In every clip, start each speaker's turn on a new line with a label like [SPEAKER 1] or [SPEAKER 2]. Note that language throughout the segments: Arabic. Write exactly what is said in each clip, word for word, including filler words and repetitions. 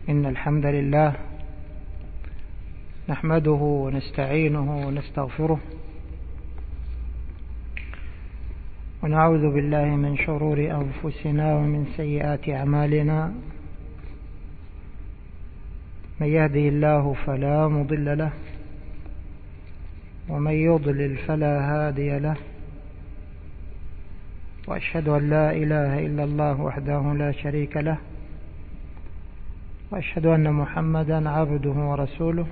[SPEAKER 1] إن الحمد لله نحمده ونستعينه ونستغفره ونعوذ بالله من شرور أنفسنا ومن سيئات أعمالنا. من يهده الله فلا مضل له ومن يضلل فلا هادي له، وأشهد أن لا إله إلا الله وحده لا شريك له، وأشهد أن محمدا عبده ورسوله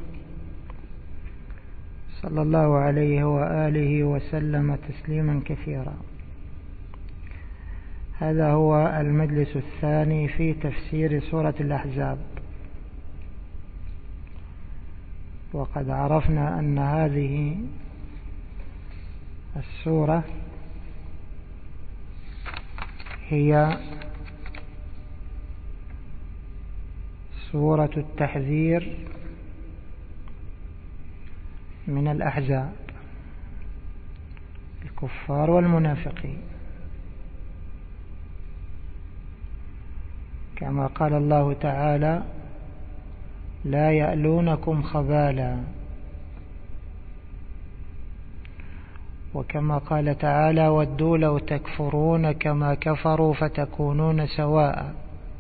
[SPEAKER 1] صلى الله عليه وآله وسلم تسليما كثيرا. هذا هو المجلس الثاني في تفسير سورة الأحزاب، وقد عرفنا أن هذه السورة هي سورة التحذير من الأحزاب، الكفار والمنافقين، كما قال الله تعالى: لا يألونكم خبالا، وكما قال تعالى: ودوا لو تكفرون كما كفروا فتكونون سواء.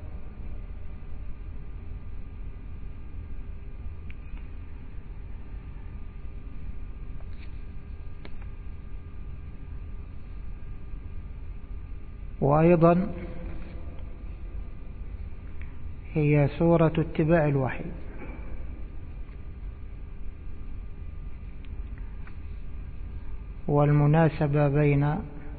[SPEAKER 1] وأيضا هي سورة اتباع الوحي، والمناسبة بين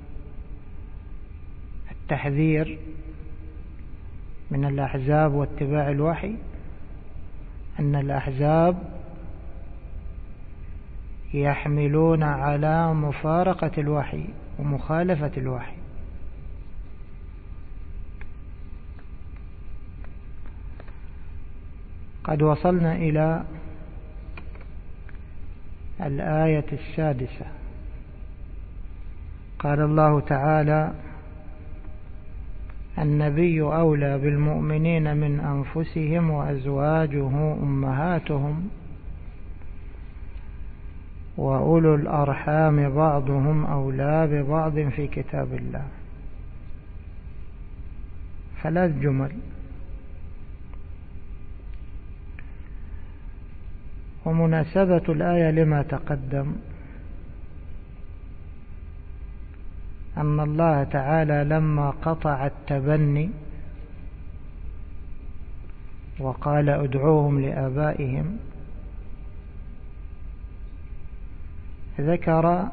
[SPEAKER 1] التحذير من الأحزاب واتباع الوحي أن الأحزاب يحملون على مفارقة الوحي ومخالفة الوحي، قد وصلنا إلى الآية السادسة. قال الله تعالى: النبي أولى بالمؤمنين من أنفسهم وأزواجه أمهاتهم وأولو الأرحام بعضهم أولى ببعض في كتاب الله. ثلاث جمل. ومناسبة الآية لما تقدم أن الله تعالى لما قطع التبني وقال: ادعوهم لآبائهم، ذكر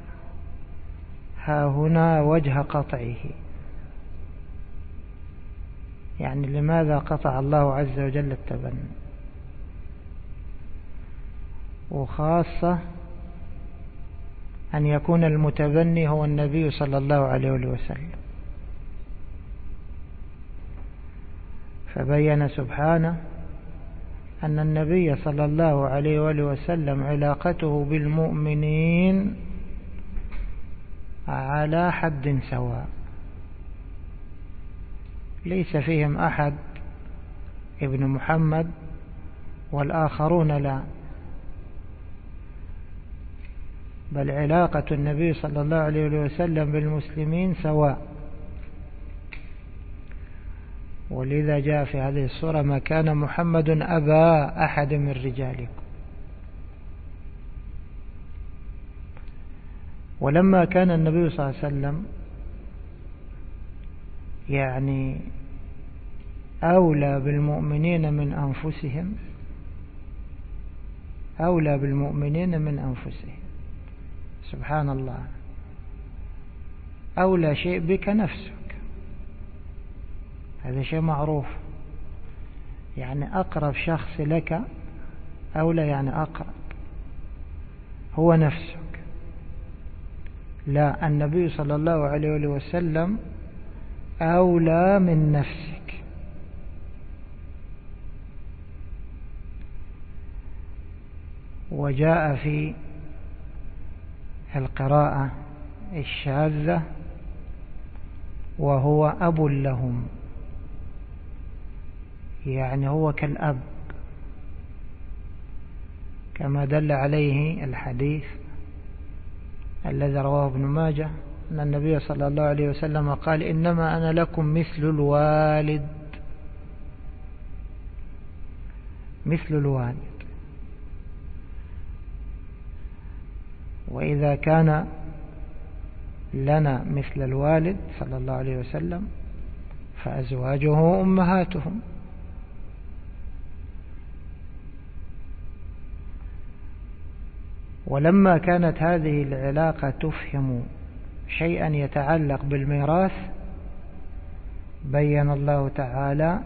[SPEAKER 1] ها هنا وجه قطعه، يعني لماذا قطع الله عز وجل التبني، وخاصة أن يكون المتبني هو النبي صلى الله عليه وسلم. فبين سبحانه أن النبي صلى الله عليه وسلم علاقته بالمؤمنين على حد سواء، ليس فيهم أحد ابن محمد والآخرون لا، بل علاقة النبي صلى الله عليه وسلم بالمسلمين سواء. ولذا جاء في هذه السورة: ما كان محمد أبا أحد من رجالكم. ولما كان النبي صلى الله عليه وسلم يعني أولى بالمؤمنين من أنفسهم، أولى بالمؤمنين من أنفسهم، سبحان الله، أولى شيء بك نفسك، هذا شيء معروف، يعني أقرب شخص لك أولى، يعني أقرب هو نفسك. لا، النبي صلى الله عليه وسلم أولى من نفسك. وجاء في القراءة الشاذة: وهو أب لهم، يعني هو كالأب، كما دل عليه الحديث الذي رواه ابن ماجه أن النبي صلى الله عليه وسلم قال: إنما أنا لكم مثل الوالد، مثل الوالد. وإذا كان لنا مثل الوالد صلى الله عليه وسلم فأزواجه أمهاتهم. ولما كانت هذه العلاقة تفهم شيئا يتعلق بالميراث بين الله تعالى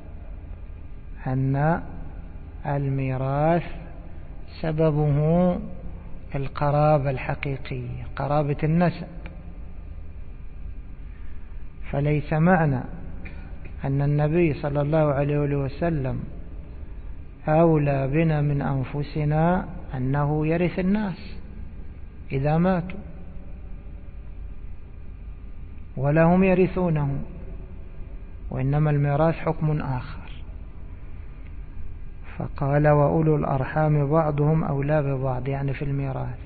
[SPEAKER 1] أن الميراث سببه القرابة الحقيقية، قرابة النسب. فليس معنى أن النبي صلى الله عليه وسلم أولى بنا من أنفسنا أنه يرث الناس إذا ماتوا، ولا هم يرثونه، وإنما الميراث حكم آخر. فقال: وأولو الأرحام بعضهم أولى ببعض، يعني في الميراث.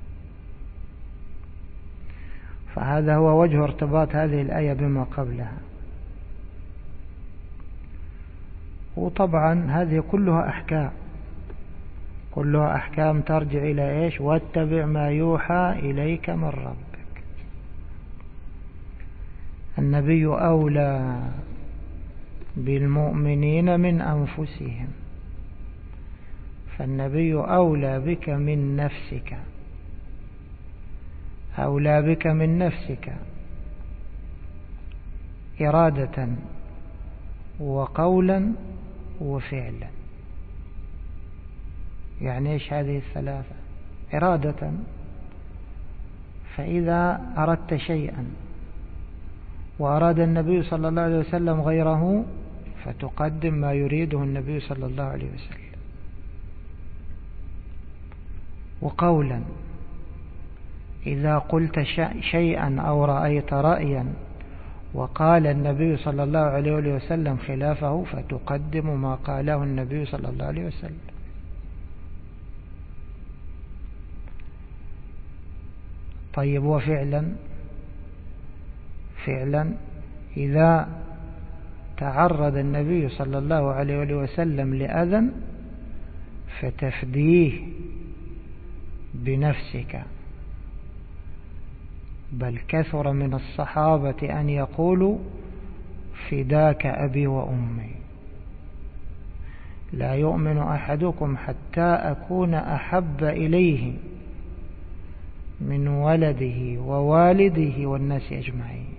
[SPEAKER 1] فهذا هو وجه ارتباط هذه الآية بما قبلها. وطبعا هذه كلها أحكام، كلها أحكام ترجع إلى إيش؟ واتبع ما يوحى إليك من ربك. النبي أولى بالمؤمنين من أنفسهم، فالنبي أولى بك من نفسك، أولى بك من نفسك إرادة وقولا وفعلا. يعني إيش هذه الثلاثة؟ إرادة، فإذا أردت شيئا وأراد النبي صلى الله عليه وسلم غيره فتقدم ما يريده النبي صلى الله عليه وسلم. وقولا، إذا قلت شيئا أو رأيت رأيا وقال النبي صلى الله عليه وسلم خلافه فتقدم ما قاله النبي صلى الله عليه وسلم. طيب، وفعلا، فعلا إذا تعرض النبي صلى الله عليه وسلم لأذى فتفديه بنفسك. بل كثر من الصحابة أن يقولوا: فداك أبي وأمي، لا يؤمن أحدكم حتى أكون أحب إليه من ولده ووالده والناس أجمعين.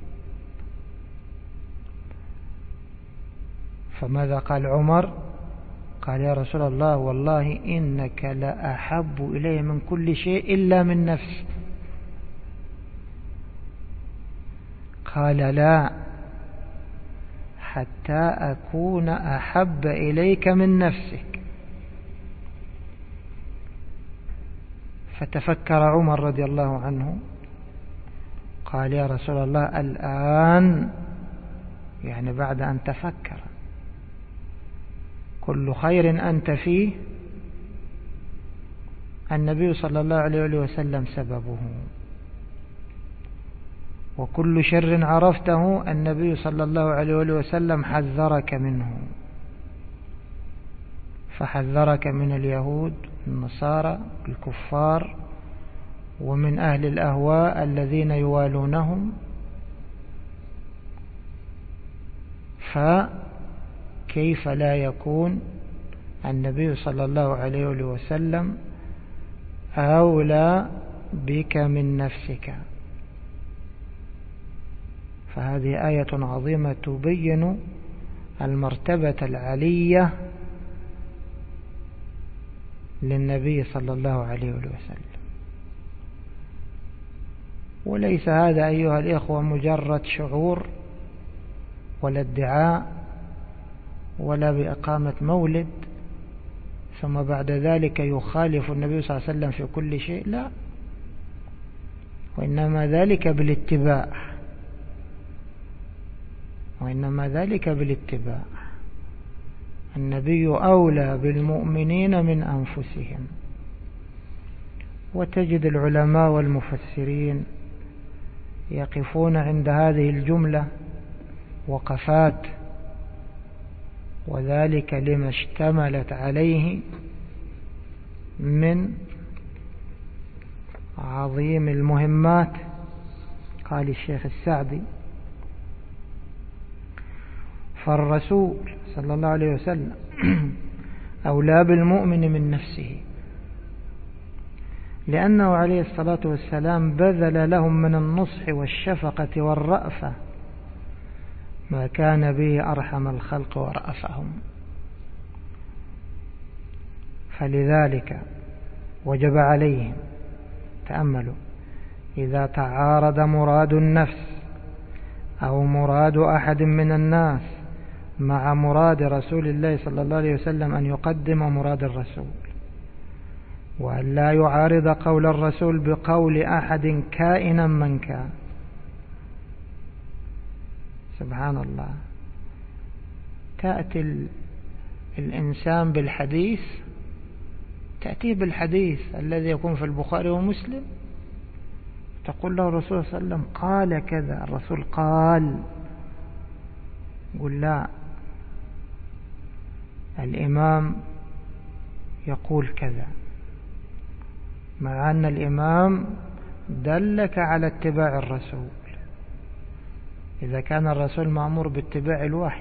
[SPEAKER 1] فماذا قال عمر؟ قال: يا رسول الله، والله إنك لأحب إلي من كل شيء إلا من نفسي. قال: لا، حتى أكون أحب إليك من نفسك. فتفكر عمر رضي الله عنه، قال: يا رسول الله، الآن، يعني بعد أن تفكر، كل خير أنت فيه النبي صلى الله عليه وسلم سببه، وكل شر عرفته النبي صلى الله عليه وسلم حذرك منه، فحذرك من اليهود النصارى الكفار ومن أهل الأهواء الذين يوالونهم. فكيف لا يكون النبي صلى الله عليه وسلم أولى بك من نفسك؟ فهذه آية عظيمة تبين المرتبة العلية للنبي صلى الله عليه وسلم. وليس هذا أيها الإخوة مجرد شعور ولا ادعاء ولا بإقامة مولد ثم بعد ذلك يخالف النبي صلى الله عليه وسلم في كل شيء، لا، وإنما ذلك بالاتباع، وإنما ذلك بالاتباع. النبي أولى بالمؤمنين من أنفسهم. وتجد العلماء والمفسرين يقفون عند هذه الجملة وقفات، وذلك لما اشتملت عليه من عظيم المهمات. قال الشيخ السعدي: فالرسول صلى الله عليه وسلم أولى بالمؤمن من نفسه، لأنه عليه الصلاة والسلام بذل لهم من النصح والشفقة والرأفة ما كان به أرحم الخلق ورأفهم. فلذلك وجب عليهم، تأملوا، إذا تعارض مراد النفس أو مراد أحد من الناس مع مراد رسول الله صلى الله عليه وسلم، أن يقدم مراد الرسول، وأن لا يعارض قول الرسول بقول أحد كائنا من كان. سبحان الله، تأتي الإنسان بالحديث، تأتيه بالحديث الذي يكون في البخاري ومسلم، تقول له الرسول صلى الله عليه وسلم قال كذا، الرسول قال، يقول لا، الإمام يقول كذا، مع أن الإمام دلك على اتباع الرسول. إذا كان الرسول مأمور باتباع الوحي،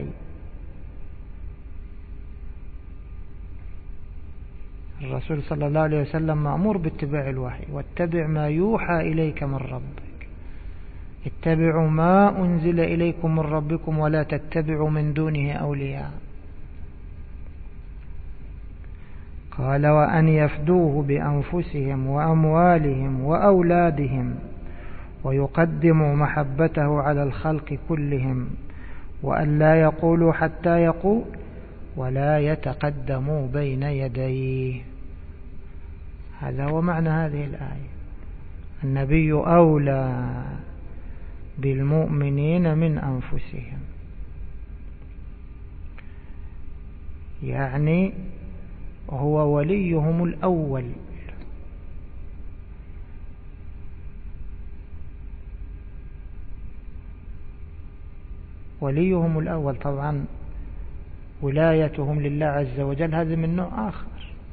[SPEAKER 1] الرسول صلى الله عليه وسلم مأمور باتباع الوحي: واتبع ما يوحى إليك من ربك، اتبعوا ما أنزل إليكم من ربكم ولا تتبعوا من دونه أولياء. قال: وأن يفدوه بأنفسهم وأموالهم وأولادهم ويقدموا محبته على الخلق كلهم، وأن لا يقولوا حتى يقول ولا يتقدموا بين يديه. هذا هو معنى هذه الآية: النبي أولى بالمؤمنين من أنفسهم، يعني هو وليهم الأول. وليهم الأول، طبعا ولايتهم لله عز وجل هذا من نوع آخر.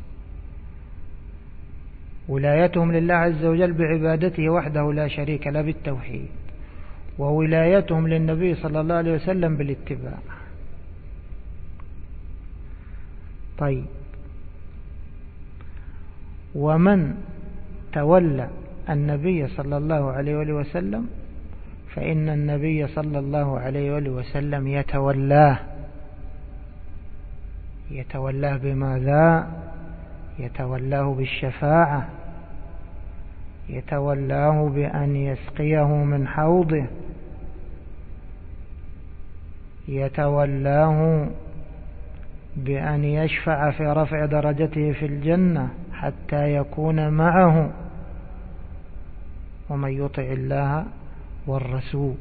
[SPEAKER 1] ولايتهم لله عز وجل بعبادته وحده لا شريك له بالتوحيد، وولايتهم للنبي صلى الله عليه وسلم بالاتباع. طيب، ومن تولى النبي صلى الله عليه وآله وسلم فإن النبي صلى الله عليه وآله وسلم يتولاه. يتولاه بماذا؟ يتولاه بالشفاعة، يتولاه بأن يسقيه من حوضه، يتولاه بأن يشفع في رفع درجته في الجنة حتى يكون معه. ومن يطع الله والرسول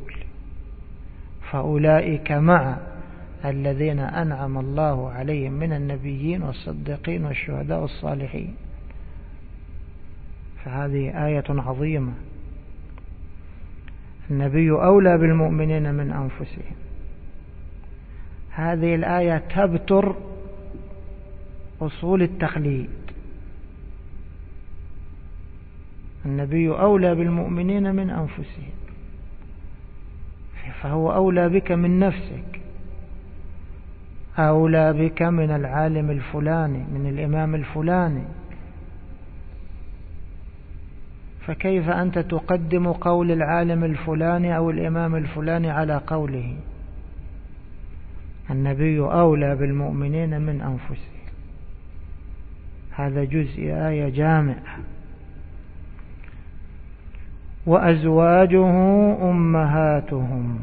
[SPEAKER 1] فأولئك مع الذين أنعم الله عليهم من النبيين والصديقين والشهداء والصالحين. فهذه آية عظيمة. النبي أولى بالمؤمنين من أنفسهم. هذه الآية تبتر أصول التخليد. النبي أولى بالمؤمنين من أنفسهم، فهو أولى بك من نفسك، أولى بك من العالم الفلاني، من الإمام الفلاني. فكيف أنت تقدم قول العالم الفلاني أو الإمام الفلاني على قوله؟ النبي أولى بالمؤمنين من أنفسهم. هذا جزء آية جامع. وأزواجه أمهاتهم،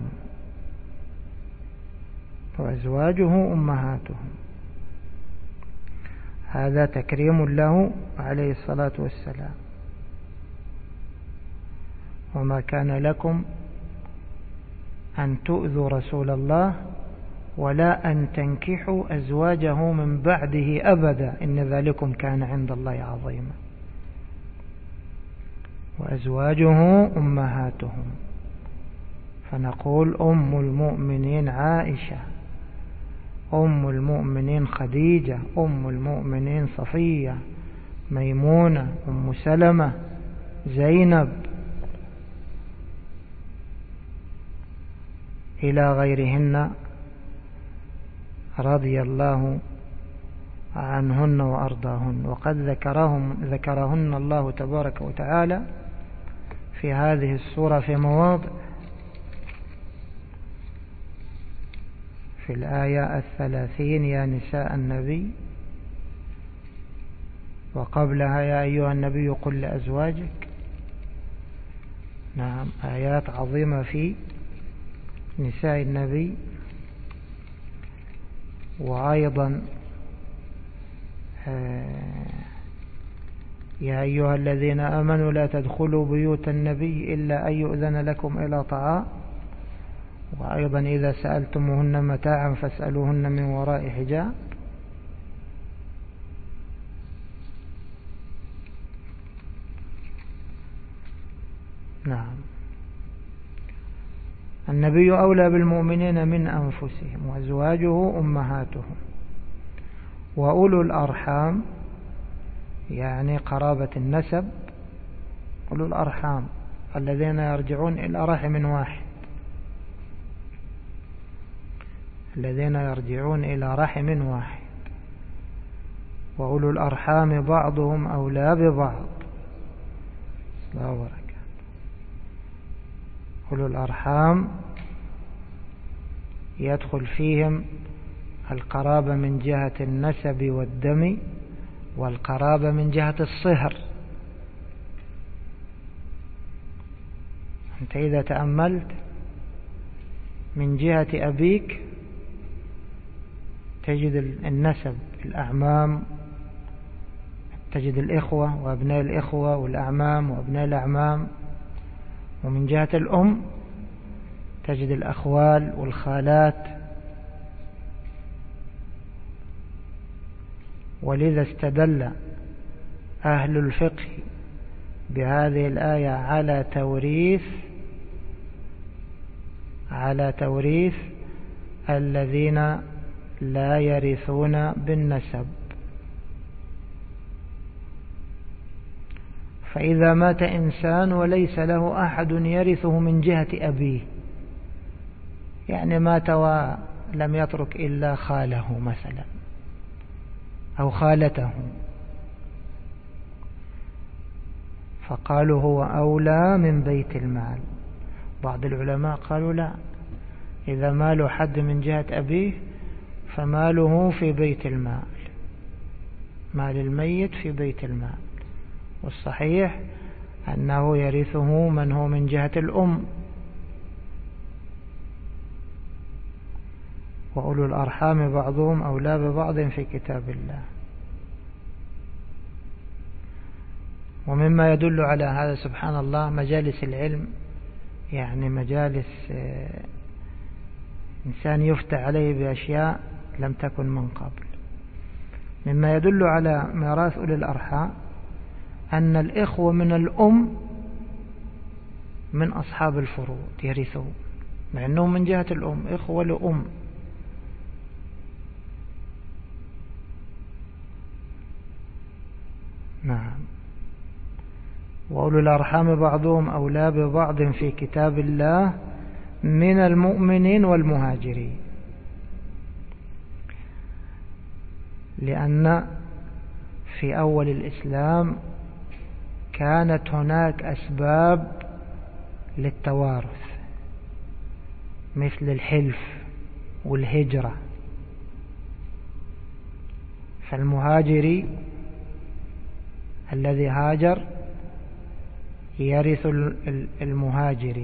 [SPEAKER 1] وأزواجه أمهاتهم، هذا تكريم له عليه الصلاة والسلام. وما كان لكم أن تؤذوا رسول الله ولا أن تنكحوا أزواجه من بعده أبدا إن ذلكم كان عند الله عظيما. وأزواجه أمهاتهم، فنقول أم المؤمنين عائشة، أم المؤمنين خديجة، أم المؤمنين صفية، ميمونة، أم سلمة، زينب، إلى غيرهن رضي الله عنهن وأرضاهن. وقد ذكرهم ذكرهن الله تبارك وتعالى في هذه السورة في مواضع، في الآية الثلاثين يا نساء النبي، وقبلها يا أيها النبي قل لأزواجك. نعم، آيات عظيمة في نساء النبي. وأيضا يا أيها الذين آمنوا لا تدخلوا بيوت النبي إلا أن يؤذن لكم إلى طعام. وأيضا إذا سألتموهن متاعا فاسألوهن من وراء حجاب. نعم، النبي أولى بالمؤمنين من أنفسهم وأزواجه أمهاتهم. وأولو الأرحام يعني قرابة النسب، أولو الأرحام الذين يرجعون إلى رحم واحد، الذين يرجعون إلى رحم واحد. وأولو الأرحام بعضهم أولى ببعض. لا بركة. أولو الأرحام يدخل فيهم القرابة من جهة النسب والدم، والقرابة من جهة الصهر. أنت إذا تأملت من جهة أبيك تجد النسب، الأعمام، تجد الإخوة وأبناء الإخوة والأعمام وأبناء الأعمام. ومن جهة الأم تجد الأخوال والخالات. ولذا استدل أهل الفقه بهذه الآية على توريث على توريث الذين لا يرثون بالنسب. فإذا مات إنسان وليس له أحد يرثه من جهة أبيه، يعني مات ولم يترك إلا خاله مثلا أو خالته، فقالوا هو أولى من بيت المال. بعض العلماء قالوا لا، إذا ماله حد من جهة أبيه فماله في بيت المال، مال الميت في بيت المال. والصحيح أنه يرثه من هو من جهة الأم. وأولو الأرحام بعضهم أولى ببعض في كتاب الله. ومما يدل على هذا سبحان الله مجالس العلم، يعني مجالس إنسان يفتح عليه بأشياء لم تكن من قبل. مما يدل على ميراث أولي الأرحام أن الإخوة من الأم من أصحاب الفروض يرثون، مع أنهم من جهة الأم، إخوة لأم. نعم. وأولو الأرحام بعضهم أولى ببعض في كتاب الله من المؤمنين والمهاجرين، لأن في أول الإسلام كانت هناك أسباب للتوارث مثل الحلف والهجرة. فالمهاجري الذي هاجر يرث المهاجري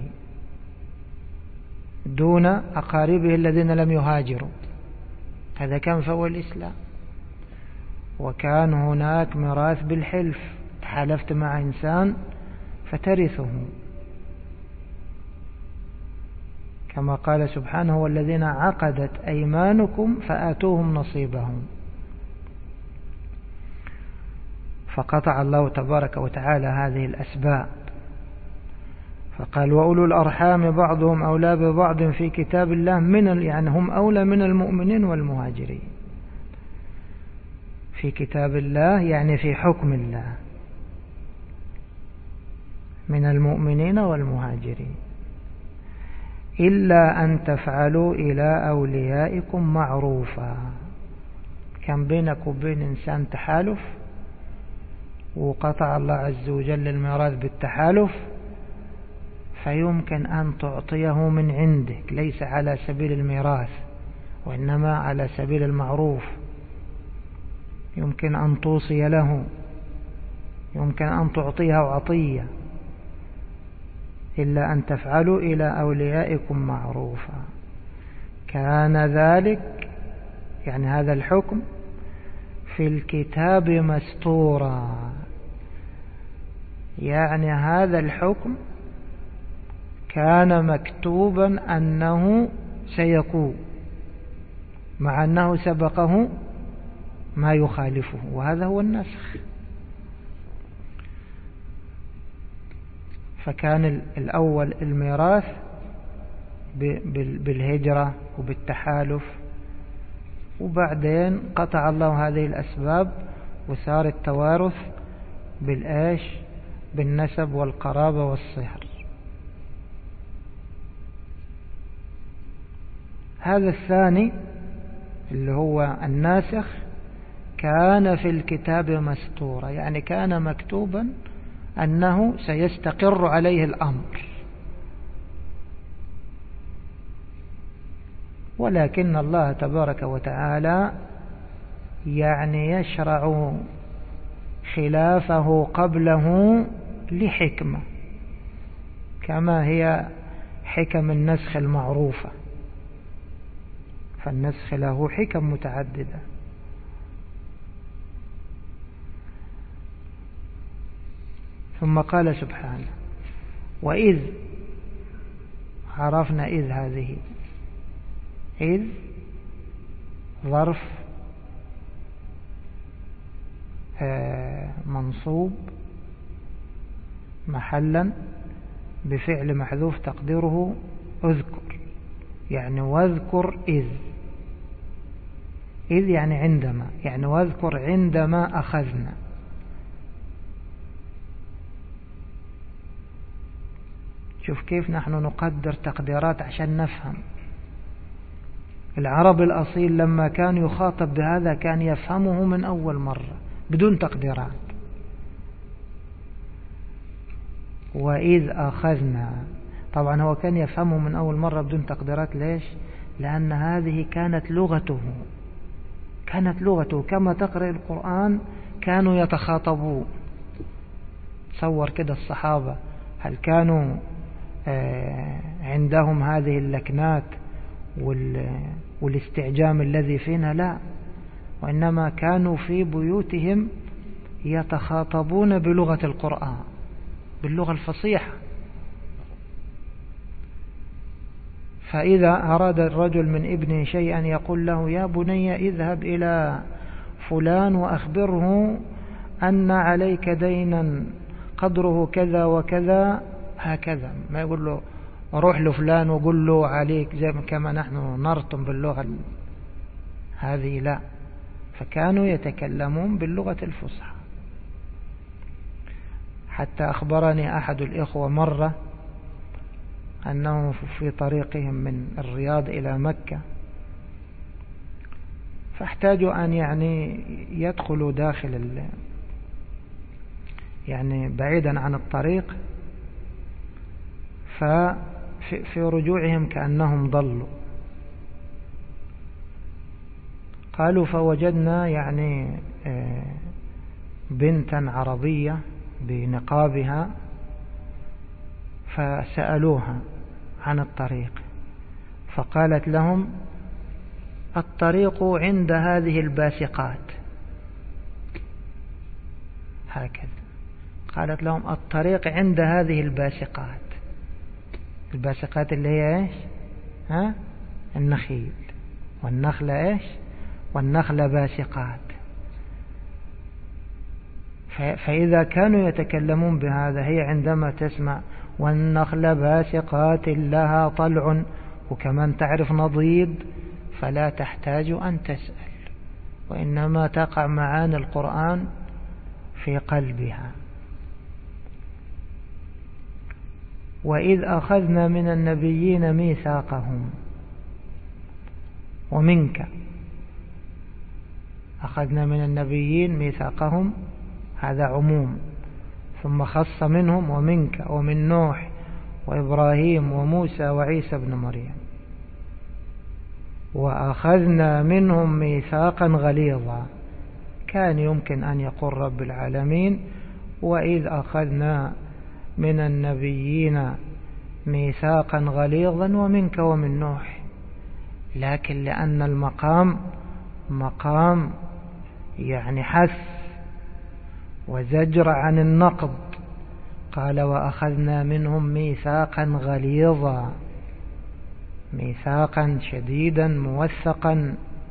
[SPEAKER 1] دون أقاربه الذين لم يهاجروا. هذا كان في أول الإسلام. وكان هناك ميراث بالحلف، تحالفت مع إنسان فترثه، كما قال سبحانه والذين عقدت أيمانكم فآتوهم نصيبهم. فقطع الله تبارك وتعالى هذه الأسباب، فقال وأولو الأرحام بعضهم أولى ببعض في كتاب الله من يعني هم أولى من المؤمنين والمهاجرين في كتاب الله، يعني في حكم الله، من المؤمنين والمهاجرين، إلا أن تفعلوا إلى أوليائكم معروفا. كان بينك وبين إنسان تحالف وقطع الله عز وجل الميراث بالتحالف، فيمكن أن تعطيه من عندك ليس على سبيل الميراث وإنما على سبيل المعروف. يمكن أن توصي له، يمكن أن تعطيه عطية. إلا أن تفعلوا إلى أوليائكم معروفا كان ذلك يعني هذا الحكم في الكتاب مستورا، يعني هذا الحكم كان مكتوبا أنه سيكون، مع أنه سبقه ما يخالفه، وهذا هو النسخ. فكان الأول الميراث بالهجرة وبالتحالف، وبعدين قطع الله هذه الأسباب وصار التوارث بالآش بالنسب والقرابة والصهر. هذا الثاني اللي هو الناسخ كان في الكتاب مستورا، يعني كان مكتوبا أنه سيستقر عليه الأمر، ولكن الله تبارك وتعالى يعني يشرع خلافه قبله لحكمة، كما هي حكم النسخ المعروفة، فالنسخ له حكم متعددة. ثم قال سبحانه وإذ، عرفنا إذ، هذه إذ ظرف منصوب محلا بفعل محذوف تقديره اذكر، يعني واذكر إذ. إذ يعني عندما، يعني واذكر عندما أخذنا. شوف كيف نحن نقدر تقديرات عشان نفهم. العرب الأصيل لما كان يخاطب بهذا كان يفهمه من أول مرة بدون تقديرات. وإذ أخذنا، طبعا هو كان يفهمه من أول مرة بدون تقديرات. ليش؟ لأن هذه كانت لغته، كانت لغته كما تقرأ القرآن كانوا يتخاطبون. تصور كده الصحابة هل كانوا عندهم هذه اللكنات والاستعجام الذي فينا؟ لا، وإنما كانوا في بيوتهم يتخاطبون بلغة القرآن، باللغة الفصيحة. فإذا أراد الرجل من ابنه شيئا يقول له يا بني اذهب إلى فلان وأخبره أن عليك دينا قدره كذا وكذا، هكذا. ما يقول له روح لفلان وقول له عليك زي كما نحن نرطم باللغة هذه، لا. فكانوا يتكلمون باللغة الفصحى. حتى أخبرني أحد الإخوة مرة أنه في طريقهم من الرياض إلى مكة فاحتاجوا أن يعني يدخلوا داخل يعني بعيدا عن الطريق، ففي رجوعهم كأنهم ضلوا. قالوا فوجدنا يعني بنتا عربية بنقابها، فسألوها عن الطريق فقالت لهم الطريق عند هذه الباسقات، هكذا قالت لهم الطريق عند هذه الباسقات. الباسقات اللي هي ايش؟ ها النخيل، والنخل إيش؟ والنخل باسقات. فإذا كانوا يتكلمون بهذا، هي عندما تسمع والنخل باسقات لها طلع، وكمان تعرف نضيد، فلا تحتاج أن تسأل، وإنما تقع معاني القرآن في قلبها. وإذ أخذنا من النبيين ميثاقهم ومنك، أخذنا من النبيين ميثاقهم هذا عموم، ثم خص منهم ومنك ومن نوح وإبراهيم وموسى وعيسى بن مريم. وأخذنا منهم ميثاقا غليظا، كان يمكن أن يقول رب العالمين وإذ أخذنا من النبيين ميثاقا غليظا ومنك ومن نوح، لكن لأن المقام مقام يعني حث وزجر عن النقض، قال وأخذنا منهم ميثاقا غليظا، ميثاقا شديدا موثقا.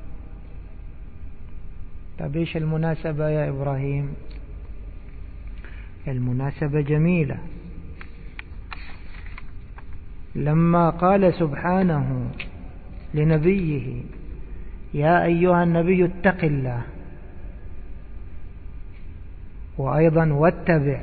[SPEAKER 1] طب ايش المناسبة يا إبراهيم؟ المناسبة جميلة. لما قال سبحانه لنبيه يا أيها النبي اتق الله، وأيضا واتبع،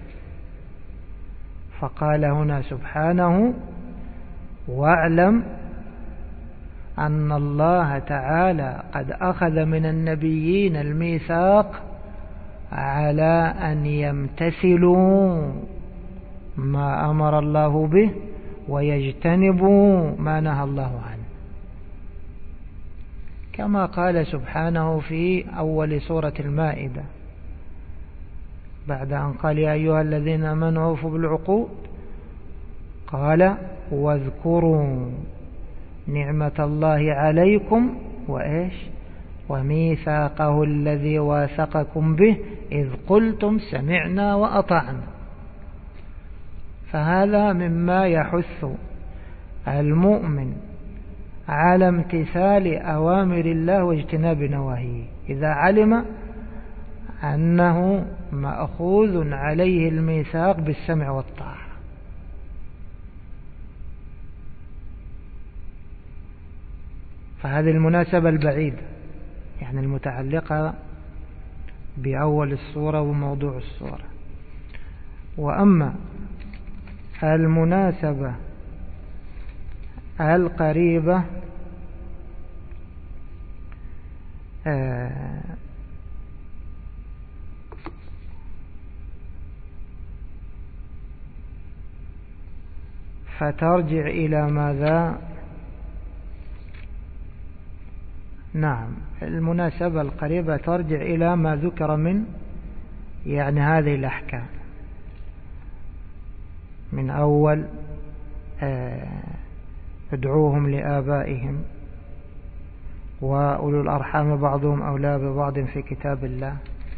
[SPEAKER 1] فقال هنا سبحانه واعلم أن الله تعالى قد أخذ من النبيين الميثاق على أن يمتثلوا ما أمر الله به ويجتنبوا ما نهى الله عنه، كما قال سبحانه في أول سورة المائدة بعد أن قال يا أيها الذين آمنوا أوفوا بالعقود، قال واذكروا نعمة الله عليكم وإيش وميثاقه الذي واثقكم به إذ قلتم سمعنا وأطعنا. فهذا مما يحث المؤمن على امتثال أوامر الله واجتناب نواهيه، إذا علم أنه مأخوذ عليه الميثاق بالسمع والطاعة. فهذه المناسبة البعيدة يعني المتعلقة بأول السورة وموضوع السورة. وأما المناسبة القريبة آه فترجع إلى ماذا؟ نعم، المناسبة القريبة ترجع إلى ما ذكر من يعني هذه الأحكام، من أول ادعوهم لآبائهم وأولو الأرحام بعضهم أولى ببعض في كتاب الله.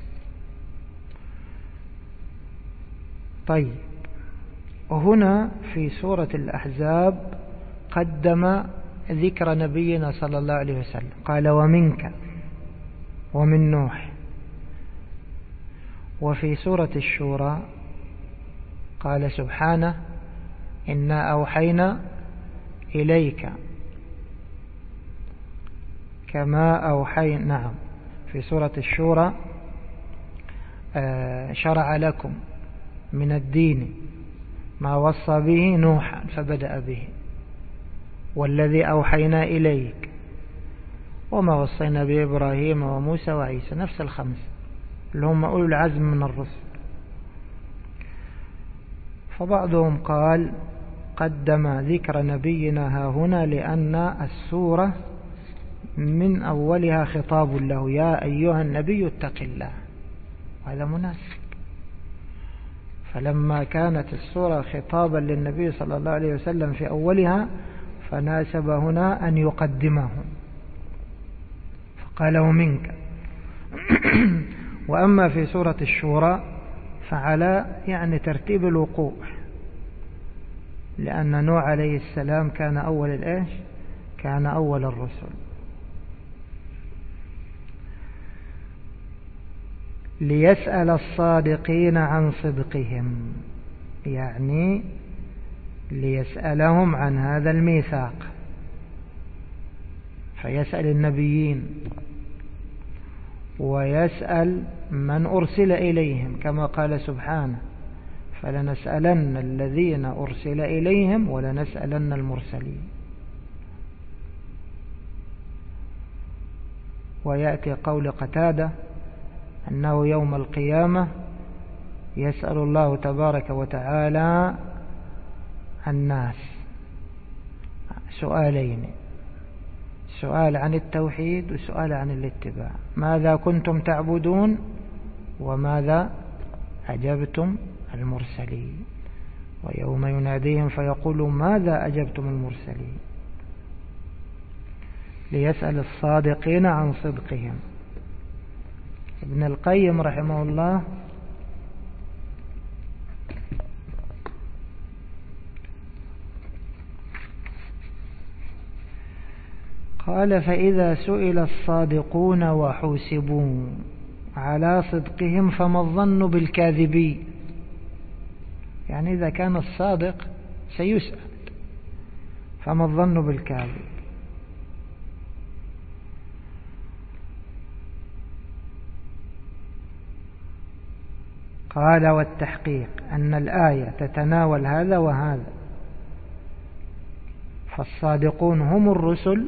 [SPEAKER 1] طيب، وهنا في سورة الأحزاب قدم ذكر نبينا صلى الله عليه وسلم، قال ومنك ومن نوح. وفي سورة الشورى قال سبحانه إنا أوحينا إليك كما أوحينا. نعم، في سورة الشورى شرع لكم من الدين ما وصى به نوحا فبدأ به والذي أوحينا إليك وما وصينا بإبراهيم وموسى وعيسى، نفس الخمس اللي هم أولو العزم من الرسل. فبعضهم قال قدم ذكر نبينا ها هنا لأن السورة من أولها خطاب له يا أيها النبي اتق الله، وهذا مناسب. فلما كانت السورة خطابا للنبي صلى الله عليه وسلم في أولها فناسب هنا أن يقدمه، فقال ومنك. وأما في سورة الشورى فعلى يعني ترتيب الوقوع، لأن نوح عليه السلام كان أول الإيش كان أول الرسل. ليسأل الصادقين عن صدقهم، يعني ليسألهم عن هذا الميثاق، فيسأل النبيين ويسأل من أرسل إليهم، كما قال سبحانه: فلنسألن الذين أرسل إليهم ولنسألن المرسلين. ويأتي قول قتادة أنه يوم القيامة يسأل الله تبارك وتعالى الناس سؤالين: سؤال عن التوحيد وسؤال عن الاتباع. ماذا كنتم تعبدون وماذا أجبتم المرسلين؟ ويوم يناديهم فيقول: ماذا أجبتم المرسلين؟ ليسأل الصادقين عن صدقهم. ابن القيم رحمه الله قال: فإذا سئل الصادقون وحوسبوا على صدقهم فما الظن بالكاذبين؟ يعني إذا كان الصادق سيسأل، فما الظن بالكاذب؟ قال: والتحقيق أن الآية تتناول هذا وهذا، فالصادقون هم الرسل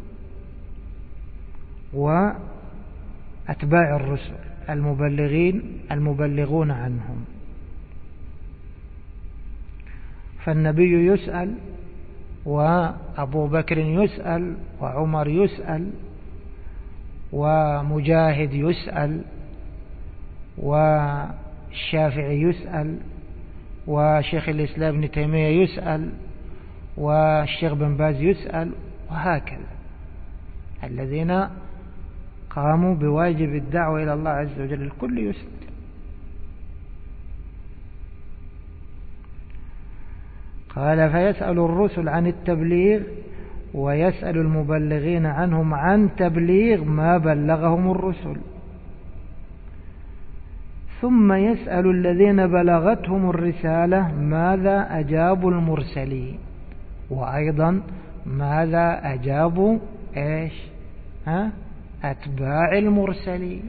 [SPEAKER 1] وأتباع الرسل المبلغين المبلغون عنهم. فالنبي يسأل، وأبو بكر يسأل، وعمر يسأل، ومجاهد يسأل، والشافعي يسأل، وشيخ الإسلام ابن تيمية يسأل، والشيخ بن باز يسأل، وهكذا الذين قاموا بواجب الدعوة إلى الله عز وجل الكل يسأل. قال: فيسأل الرسل عن التبليغ ويسأل المبلغين عنهم عن تبليغ ما بلغهم الرسل، ثم يسأل الذين بلغتهم الرسالة ماذا أجابوا المرسلين، وأيضا ماذا أجابوا إيش ها أتباع المرسلين.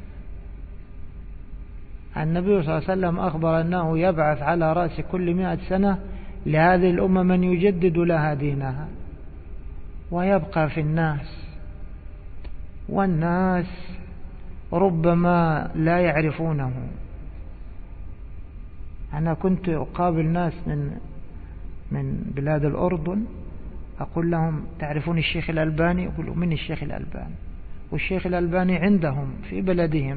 [SPEAKER 1] النبي صلى الله عليه وسلم أخبر أنه يبعث على رأس كل مئة سنة لهذه الأمة من يجدد لها دينها، ويبقى في الناس، والناس ربما لا يعرفونه. أنا كنت أقابل ناس من من بلاد الأردن، أقول لهم: تعرفون الشيخ الألباني؟ يقولوا: من الشيخ الألباني؟ والشيخ الألباني عندهم في بلدهم.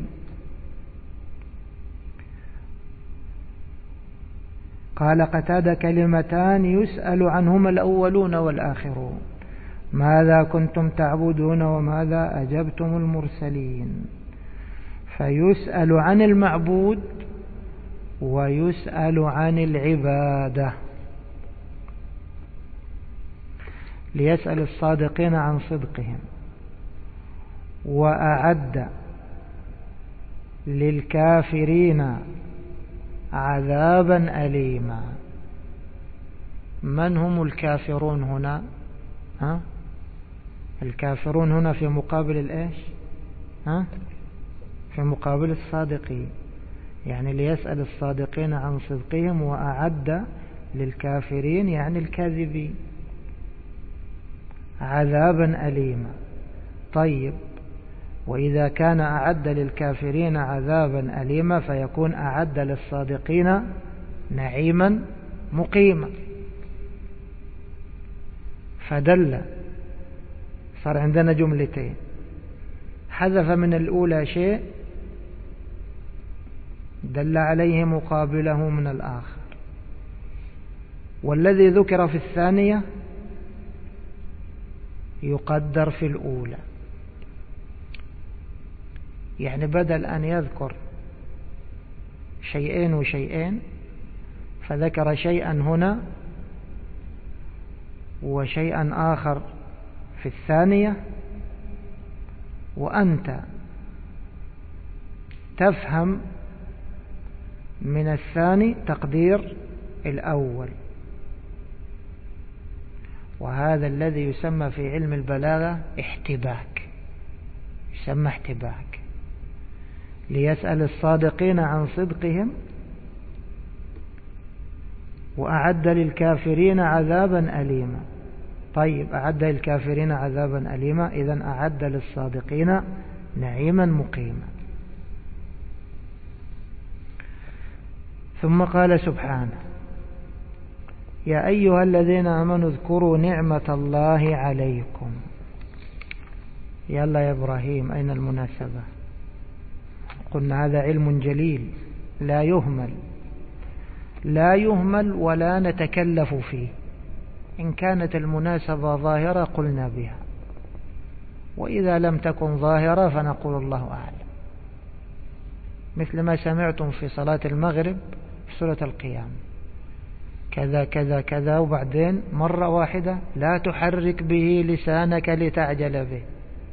[SPEAKER 1] قال قتادة: كلمتان يسأل عنهما الأولون والآخرون: ماذا كنتم تعبدون وماذا أجبتم المرسلين. فيسأل عن المعبود ويسأل عن العبادة. ليسأل الصادقين عن صدقهم، وأعد للكافرين عذابا أليما. من هم الكافرون هنا؟ ها؟ الكافرون هنا في مقابل الإيش؟ ها؟ في مقابل الصادقين. يعني ليسأل الصادقين عن صدقهم وأعد للكافرين يعني الكاذبين عذابا أليما. طيب، وإذا كان أعد للكافرين عذابا أليما فيكون أعد للصادقين نعيما مقيما. فدل، صار عندنا جملتين، حذف من الأولى شيء دل عليه مقابله من الآخر، والذي ذكر في الثانية يقدر في الأولى. يعني بدل أن يذكر شيئين وشيئين فذكر شيئا هنا وشيئا آخر في الثانية وأنت تفهم من الثاني تقدير الأول، وهذا الذي يسمى في علم البلاغة احتباك، يسمى احتباك. ليسأل الصادقين عن صدقهم وأعد للكافرين عذابا أليما. طيب أعد للكافرين عذابا أليما، إذن أعد للصادقين نعيما مقيما. ثم قال سبحانه: يا أيها الذين آمنوا اذكروا نعمة الله عليكم. يلا يا إبراهيم، أين المناسبة؟ قلنا هذا علم جليل لا يهمل، لا يهمل ولا نتكلف فيه. إن كانت المناسبة ظاهرة قلنا بها، وإذا لم تكن ظاهرة فنقول الله أعلم، مثل ما سمعتم في صلاة المغرب في سورة القيامة، كذا كذا كذا، وبعدين مرة واحدة لا تحرك به لسانك لتعجل به.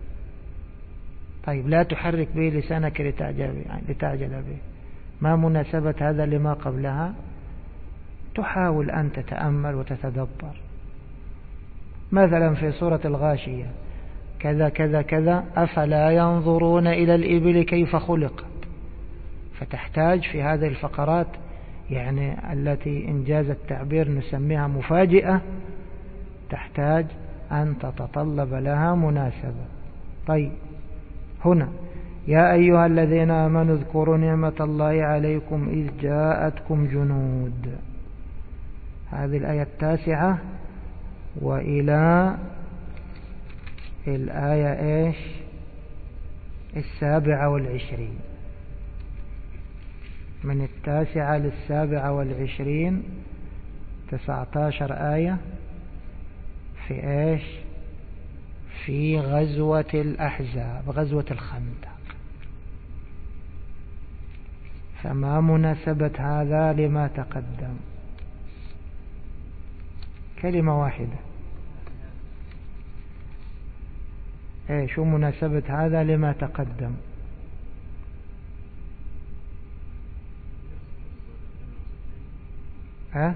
[SPEAKER 1] طيب لا تحرك به لسانك لتعجل به, يعني لتعجل به، ما مناسبة هذا لما قبلها؟ تحاول أن تتأمل وتتدبر. مثلا في سورة الغاشية كذا كذا كذا، أفلا ينظرون إلى الإبل كيف خلقت، فتحتاج في هذه الفقرات يعني التي إنجاز التعبير نسميها مفاجئة، تحتاج أن تتطلب لها مناسبة. طيب هنا يا أيها الذين آمنوا اذكروا نعمة الله عليكم إذ جاءتكم جنود، هذه الآية التاسعة وإلى الآية إيش السابعة والعشرين، من التاسعة للسابعة والعشرين تسعة عشر آية في إيش في غزوة الأحزاب، غزوة الخندق. فما مناسبة هذا لما تقدم؟ كلمة واحدة. ايه شو مناسبة هذا لما تقدم؟ ها؟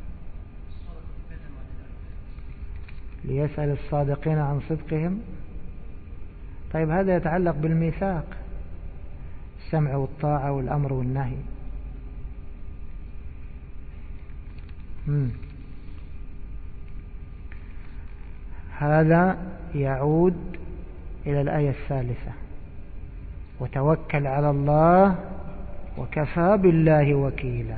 [SPEAKER 1] ليسأل الصادقين عن صدقهم. طيب هذا يتعلق بالميثاق، السمع والطاعة والأمر والنهي. مم. هذا يعود إلى الآية الثالثة: وتوكل على الله وكفى بالله وكيلا.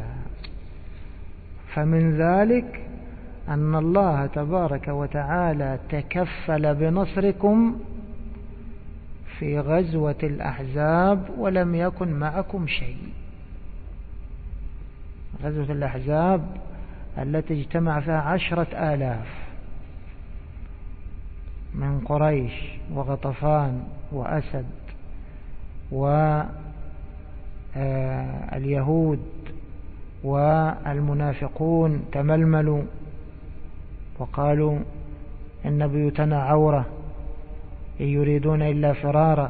[SPEAKER 1] فمن ذلك أن الله تبارك وتعالى تكفل بنصركم في غزوة الأحزاب ولم يكن معكم شيء. غزوة الأحزاب التي اجتمع فيها عشرة آلاف من قريش وغطفان وأسد واليهود والمنافقون تململوا وقالوا إن بيوتنا عورة إن يريدون إلا فرارا.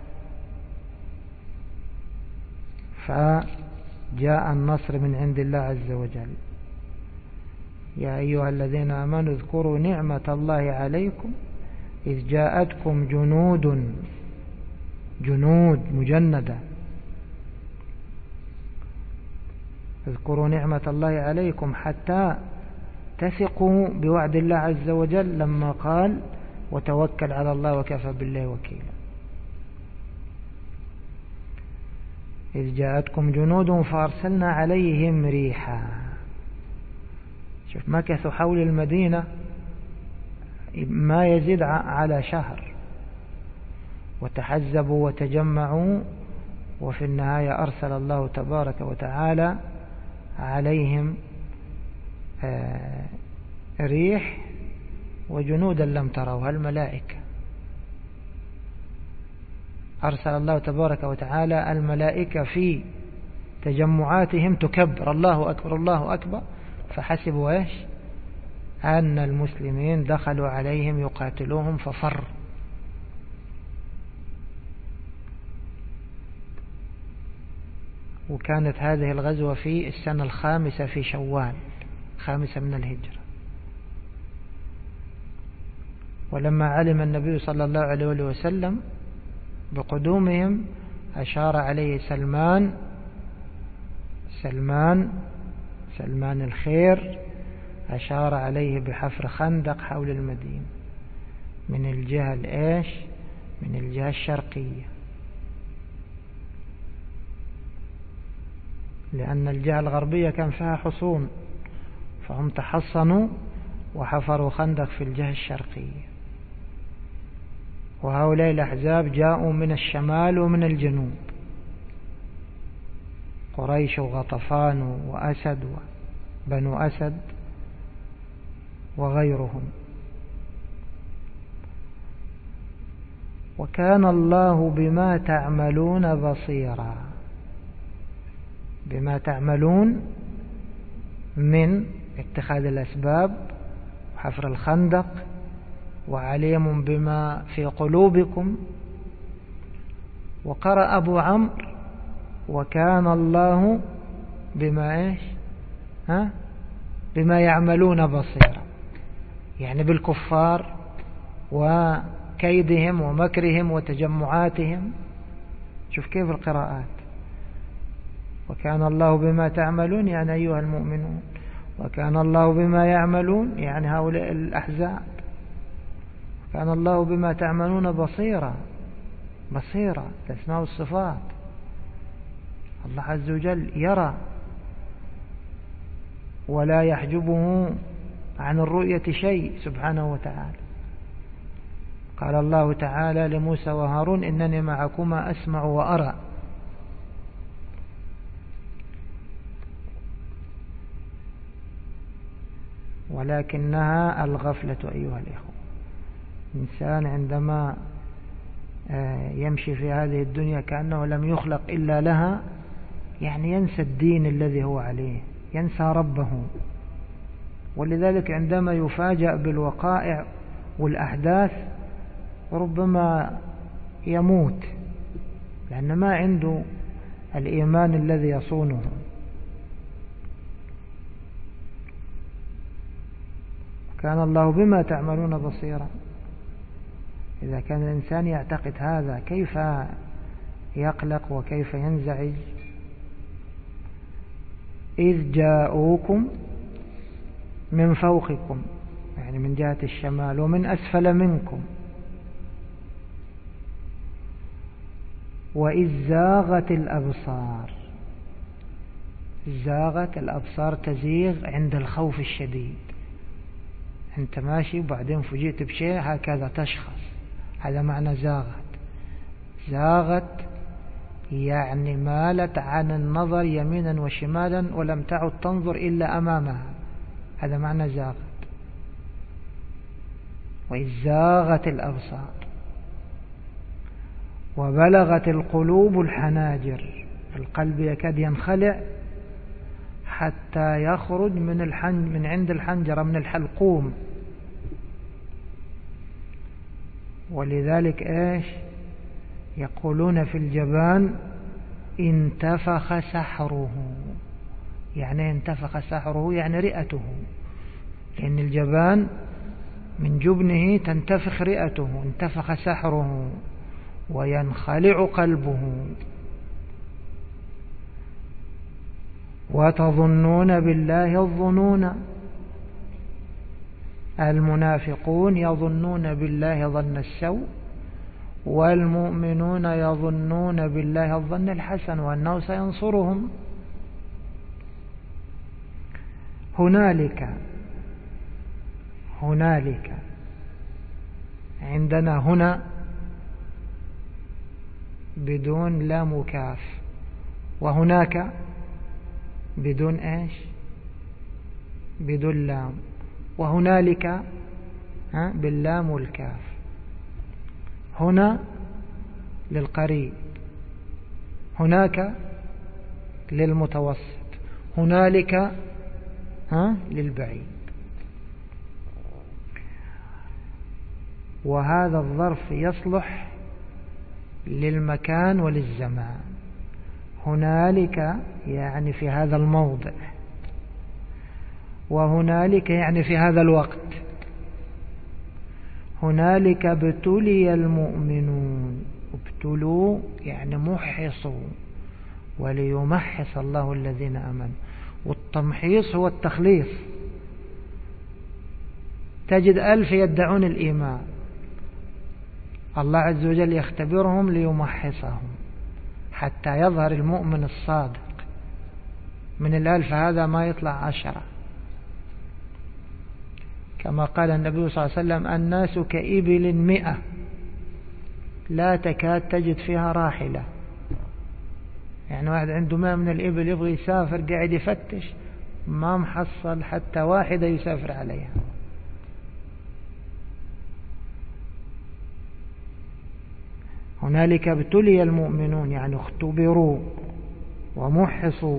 [SPEAKER 1] فجاء النصر من عند الله عز وجل: يا أيها الذين آمنوا اذكروا نعمة الله عليكم إذ جاءتكم جنود، جنود مجندة. اذكروا نعمة الله عليكم حتى تثقوا بوعد الله عز وجل لما قال وتوكل على الله وكفى بالله وكيلا. إذ جاءتكم جنود فأرسلنا عليهم ريحا. شوف مكثوا حول المدينة ما يزيد على شهر، وتحزبوا وتجمعوا، وفي النهاية أرسل الله تبارك وتعالى عليهم ريح وجنودا لم تروها، الملائكة. أرسل الله تبارك وتعالى الملائكة في تجمعاتهم تكبر الله أكبر الله أكبر، فحسبوا إيش أن المسلمين دخلوا عليهم يقاتلوهم ففروا. وكانت هذه الغزوة في السنة الخامسة في شوال، خامسة من الهجرة. ولما علم النبي صلى الله عليه وسلم بقدومهم أشار عليه سلمان سلمان سلمان الخير، أشار عليه بحفر خندق حول المدينة من الجهة الإيش من الجهة الشرقية، لأن الجهة الغربية كان فيها حصون، فهم تحصنوا وحفروا خندق في الجهة الشرقية. وهؤلاء الأحزاب جاءوا من الشمال ومن الجنوب، قريش وغطفان وأسد وبنو أسد وغيرهم. وكان الله بما تعملون بصيرا، بما تعملون من اتخاذ الأسباب وحفر الخندق، وعليم بما في قلوبكم. وقرأ أبو عمرو وكان الله بما إيش ها بما يعملون بصيرا، يعني بالكفار وكيدهم ومكرهم وتجمعاتهم. شوف كيف القراءات. وكان الله بما تعملون يعني أيها المؤمنون، وكان الله بما يعملون يعني هؤلاء الأحزاب. كان الله بما تعملون بصيرا، بصيرا الأسماء والصفات. الله عز وجل يرى ولا يحجبه عن الرؤية شيء سبحانه وتعالى. قال الله تعالى لموسى وهارون إنني معكما أسمع وأرى. ولكنها الغفلة أيها الإخوة. إنسان عندما يمشي في هذه الدنيا كأنه لم يخلق إلا لها، يعني ينسى الدين الذي هو عليه، ينسى ربه. ولذلك عندما يفاجأ بالوقائع والأحداث ربما يموت، لأن ما عنده الإيمان الذي يصونه. كان الله بما تعملون بصيرا. إذا كان الإنسان يعتقد هذا كيف يقلق وكيف ينزعج؟ إذ جاءوكم من فوقكم، يعني من جهة الشمال، ومن أسفل منكم، وإذ زاغت الأبصار. زاغت الأبصار تزيغ عند الخوف الشديد. أنت ماشي وبعدين فوجئت بشيء هكذا تشخص، هذا معنى زاغت. زاغت يعني مالت عن النظر يمينا وشمالا ولم تعد تنظر إلا أمامها، هذا معنى زاغت. وإذ زاغت الأبصار وبلغت القلوب الحناجر، القلب يكاد ينخلع حتى يخرج من الحنج من عند الحنجرة، من الحلقوم. ولذلك إيش يقولون في الجبان انتفخ سحره، يعني انتفخ سحره يعني رئته، لأن الجبان من جبنه تنتفخ رئته، انتفخ سحره وينخلع قلبه. وتظنون بالله الظنون، المنافقون يظنون بالله ظن السوء، والمؤمنون يظنون بالله الظن الحسن وأنه سينصرهم. هنالك هنالك عندنا هنا بدون لام وكاف، وهناك بدون ايش بدون لام، وهنالك ها باللام والكاف. هنا للقريب، هناك للمتوسط، هنالك ها للبعيد. وهذا الظرف يصلح للمكان وللزمان. هنالك يعني في هذا الموضع، وهنالك يعني في هذا الوقت. هنالك ابتلي المؤمنون، ابتلوا يعني محصوا، وليمحص الله الذين آمنوا. والتمحيص هو التخليص. تجد ألف يدعون الإيمان، الله عز وجل يختبرهم ليمحصهم حتى يظهر المؤمن الصادق. من الألف هذا ما يطلع عشرة، كما قال النبي صلى الله عليه وسلم: الناس كإبل مئة لا تكاد تجد فيها راحلة. يعني واحد عنده مئة من الإبل يبغي يسافر، قاعد يفتش، ما محصل حتى واحدة يسافر عليها. هنالك ابتلي المؤمنون يعني اختبروا ومحصوا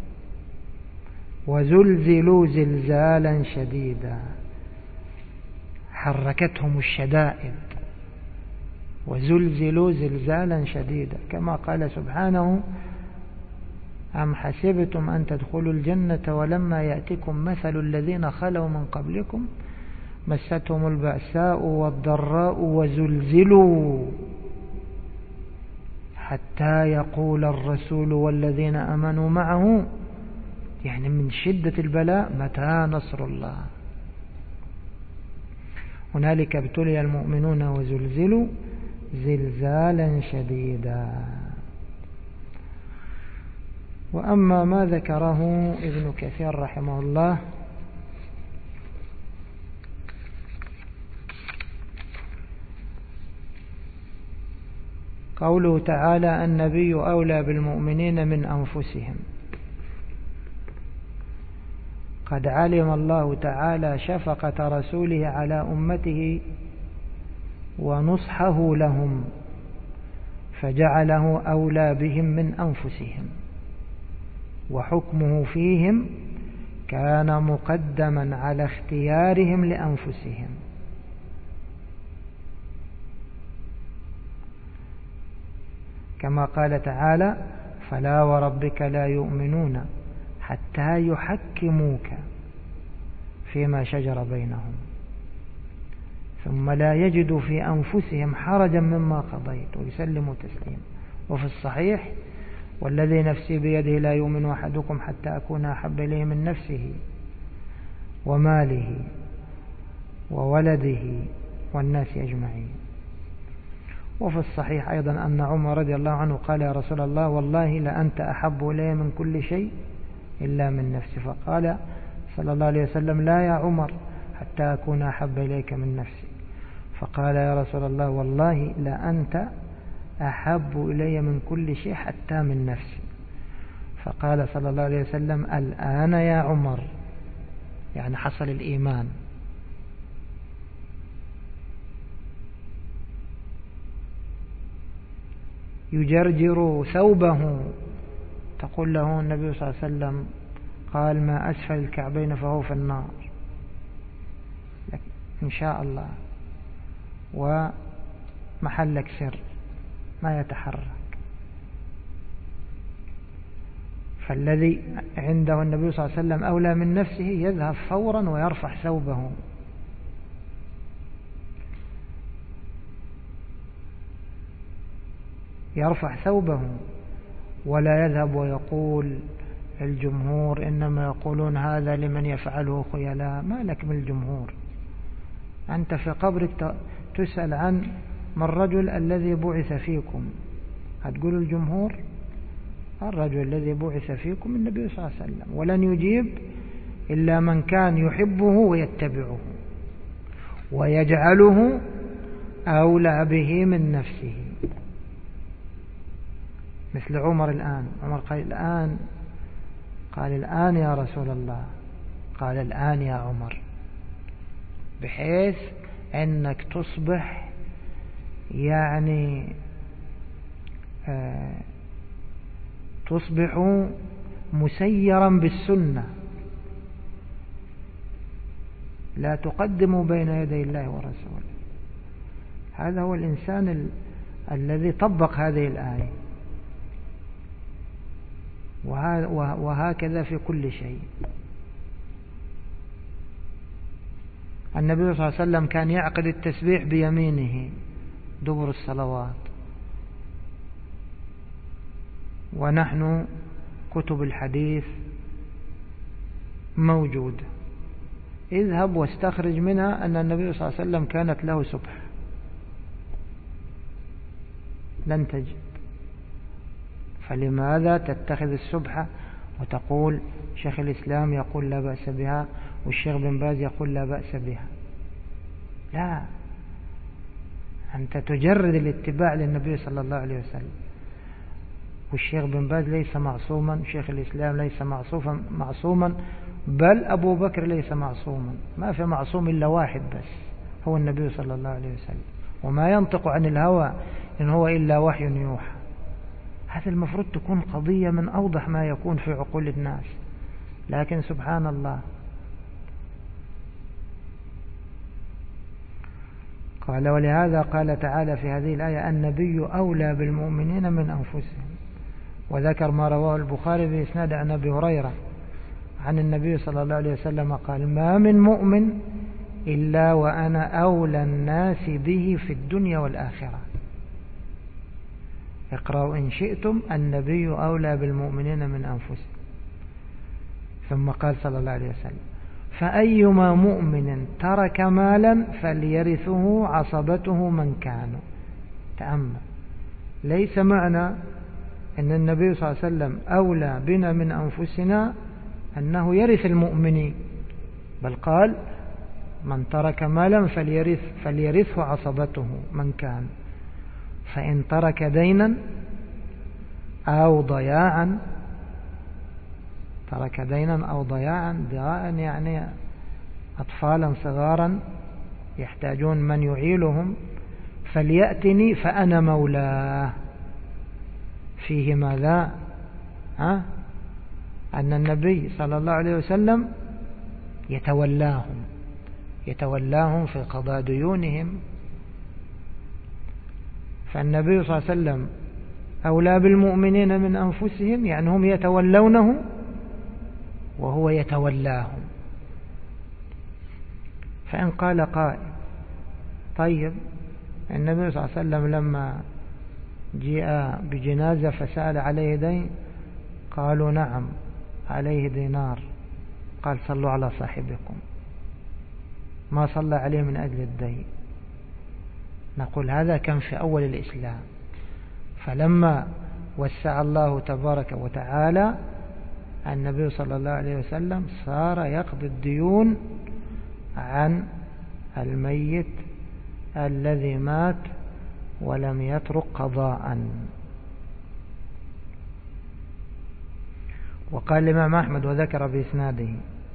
[SPEAKER 1] وزلزلوا زلزالا شديدا، حركتهم الشدائد. وزلزلوا زلزالا شديدا، كما قال سبحانه: أم حسبتم أن تدخلوا الجنة ولما يأتكم مثل الذين خلوا من قبلكم مستهم البأساء والضراء وزلزلوا حتى يقول الرسول والذين آمنوا معه، يعني من شدة البلاء، متى نصر الله. هنالك ابتلي المؤمنون وزلزلوا زلزالا شديدا. وأما ما ذكره ابن كثير رحمه الله قوله تعالى: النبي أولى بالمؤمنين من أنفسهم. قد علم الله تعالى شفقة رسوله على أمته ونصحه لهم، فجعله أولى بهم من أنفسهم، وحكمه فيهم كان مقدما على اختيارهم لأنفسهم. كما قال تعالى: فلا وربك لا يؤمنون حتى يحكموك فيما شجر بينهم ثم لا يجدوا في أنفسهم حرجا مما قضيت ويسلموا تسليما. وفي الصحيح: والذي نفسي بيده لا يؤمن أحدكم حتى أكون أحب إليه من نفسه وماله وولده والناس أجمعين. وفي الصحيح أيضا أن عمر رضي الله عنه قال: يا رسول الله، والله لأنت أحب إلي من كل شيء إلا من نفسي. فقال صلى الله عليه وسلم: لا يا عمر، حتى أكون أحب إليك من نفسي. فقال: يا رسول الله، والله لأنت أحب إلي من كل شيء حتى من نفسي. فقال صلى الله عليه وسلم: الآن يا عمر، يعني حصل الإيمان. يجرجر ثوبه، تقول له النبي صلى الله عليه وسلم: قال: ما أسفل الكعبين فهو في النار إن شاء الله، ومحلك سر ما يتحرك. فالذي عنده النبي صلى الله عليه وسلم أولى من نفسه يذهب فورا ويرفع ثوبه. يرفع ثوبه ولا يذهب ويقول الجمهور إنما يقولون هذا لمن يفعله خيلاء. ما لك من الجمهور؟ أنت في قبرك تسأل عن من الرجل الذي بعث فيكم، هتقول الجمهور؟ الرجل الذي بعث فيكم النبي صلى الله عليه وسلم، ولن يجيب إلا من كان يحبه ويتبعه ويجعله أولى به من نفسه. مثل عمر الآن، عمر قال الآن، قال الآن يا رسول الله، قال الآن يا عمر، بحيث أنك تصبح يعني آه تصبح مسيرا بالسنة، لا تقدم بين يدي الله ورسوله. هذا هو الإنسان ال... الذي طبق هذه الآية. وه... وهكذا في كل شيء. النبي صلى الله عليه وسلم كان يعقد التسبيح بيمينه دبر الصلوات، ونحن كتب الحديث موجودة. اذهب واستخرج منها أن النبي صلى الله عليه وسلم كانت له سبحة، لن تجد. فلماذا تتخذ السبحة وتقول شيخ الإسلام يقول لا بأس بها والشيخ بن باز يقول لا بأس بها؟ لا، أنت تجرد الاتباع للنبي صلى الله عليه وسلم. والشيخ بن باز ليس معصوما، شيخ الإسلام ليس معصوما معصوما بل أبو بكر ليس معصوما. ما في معصوم إلا واحد بس، هو النبي صلى الله عليه وسلم، وما ينطق عن الهوى إن هو إلا وحي يوحى. هذا المفروض تكون قضية من أوضح ما يكون في عقول الناس، لكن سبحان الله. قال ولهذا قال تعالى في هذه الآية النبي أولى بالمؤمنين من أنفسهم. وذكر ما رواه البخاري بإسناد عن أبي هريرة عن النبي صلى الله عليه وسلم قال ما من مؤمن إلا وأنا أولى الناس به في الدنيا والآخرة. اقرأوا إن شئتم النبي أولى بالمؤمنين من أنفسهم. ثم قال صلى الله عليه وسلم فأيما مؤمن ترك مالا فليرثه عصبته من كانوا. تأمل، ليس معنى أن النبي صلى الله عليه وسلم أولى بنا من أنفسنا أنه يرث المؤمنين، بل قال من ترك مالا فليرث فليرثه عصبته من كان. فإن ترك دينا أو ضياعا، ترك دينا أو ضياعا، ضياعا يعني أطفالا صغارا يحتاجون من يعيلهم، فليأتني فأنا مولاه. فيه ماذا؟ ها؟ أن النبي صلى الله عليه وسلم يتولاهم يتولاهم في قضاء ديونهم. فالنبي صلى الله عليه وسلم أولى بالمؤمنين من أنفسهم، يعني هم يتولونه وهو يتولاهم. فإن قال قائل طيب النبي صلى الله عليه وسلم لما جاء بجنازة فسأل عليه دين، قالوا نعم عليه دينار، قال صلوا على صاحبكم، ما صلى عليه من أجل الدين. نقول هذا كان في أول الإسلام، فلما وسع الله تبارك وتعالى النبي صلى الله عليه وسلم صار يقضي الديون عن الميت الذي مات ولم يترك قضاء. وقال الإمام أحمد وذكر بإسناده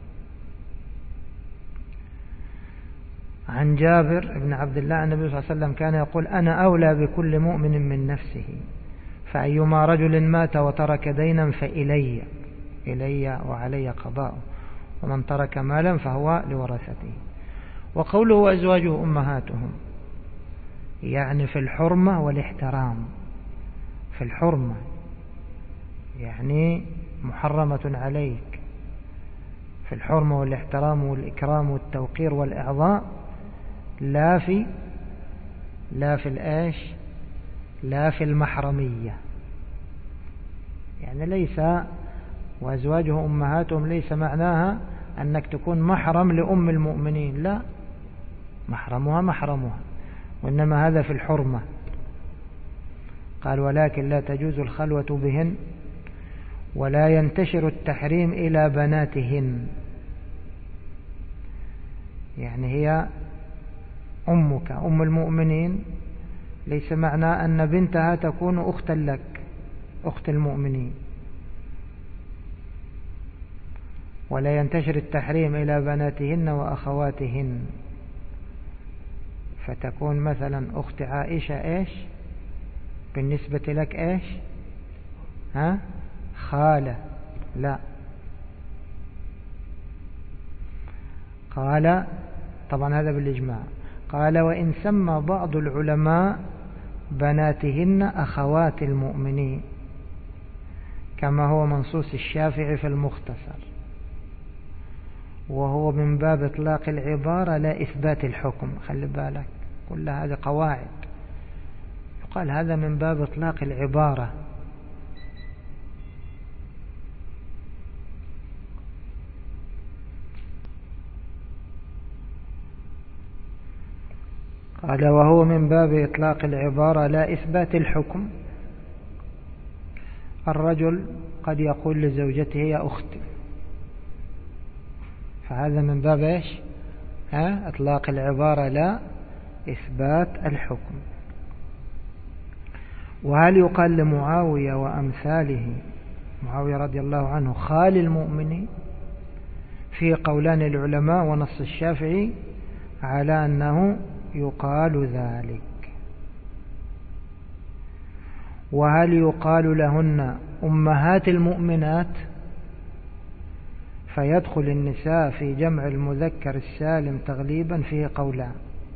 [SPEAKER 1] عن جابر بن عبد الله النبي صلى الله عليه وسلم كان يقول أنا أولى بكل مؤمن من نفسه، فأيما رجل مات وترك دينا فإلي إلي وعلي قضاء، ومن ترك مالا فهو لورثته. وقوله وأزواجه أمهاتهم يعني في الحرمة والاحترام. في الحرمة يعني محرمة عليك، في الحرمة والاحترام والإكرام والتوقير والإعظاء، لا في لا في الآش لا في المحرمية. يعني ليس وأزواجه أمهاتهم ليس معناها أنك تكون محرم لأم المؤمنين، لا، محرمها محرمها، وإنما هذا في الحرمة. قال ولكن لا تجوز الخلوة بهن ولا ينتشر التحريم إلى بناتهن. يعني هي أمك أم المؤمنين، ليس معنى أن بنتها تكون أختا لك، أخت المؤمنين. ولا ينتشر التحريم إلى بناتهن وأخواتهن، فتكون مثلا أخت عائشة إيش بالنسبة لك؟ إيش؟ ها؟ خالة؟ لا. قال طبعا هذا بالإجماع. قال وإن سمى بعض العلماء بناتهن أخوات المؤمنين كما هو منصوص الشافعي في المختصر، وهو من باب إطلاق العبارة لا إثبات الحكم. خلي بالك، كل هذه قواعد، يقال هذا من باب إطلاق العبارة. قال وهو من باب إطلاق العبارة لا إثبات الحكم. الرجل قد يقول لزوجته يا أختي، فهذا من باب إيش؟ ها؟ إطلاق العبارة لا إثبات الحكم. وهل يقال لمعاوية وأمثاله، معاوية رضي الله عنه خال المؤمنين؟ في قولان العلماء ونص الشافعي على أنه يقال ذلك. وهل يقال لهن أمهات المؤمنات فيدخل النساء في جمع المذكر السالم تغليبا؟ فيه قولان.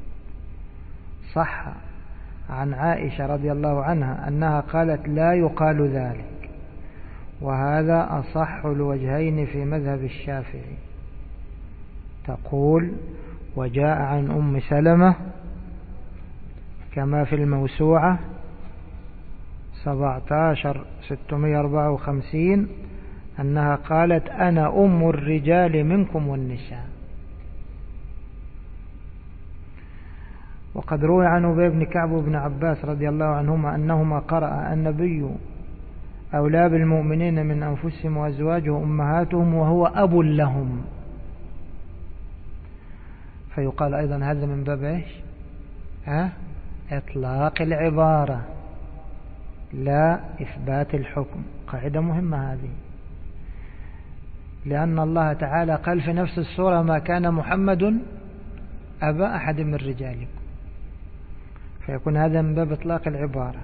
[SPEAKER 1] صح عن عائشة رضي الله عنها أنها قالت لا يقال ذلك، وهذا أصح الوجهين في مذهب الشافعي. تقول وجاء عن أم سلمة كما في الموسوعة سبعة عشر ستمائة وأربعة وخمسين أنها قالت أنا أم الرجال منكم والنساء. وقد روي عن أبي بن كعب وابن عباس رضي الله عنهما أنهما قرأ النبي أولى بالمؤمنين من أنفسهم وأزواجه أمهاتهم وهو أب لهم، فيقال أيضا هذا من باب إيش؟ ها؟ إطلاق العبارة لا إثبات الحكم. قاعدة مهمة هذه، لأن الله تعالى قال في نفس السورة ما كان محمد أبا أحد من رجالكم، فيكون هذا من باب إطلاق العبارة.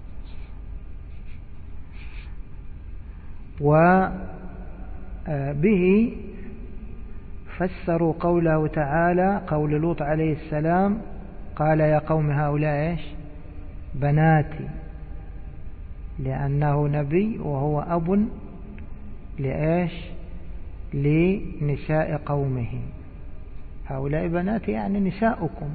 [SPEAKER 1] وبه فسروا قوله تعالى قول لوط عليه السلام قال يا قوم هؤلاء إيش؟ بناتي، لأنه نبي وهو أب لإيش؟ لنساء قومه. هؤلاء بناتي يعني نساؤكم.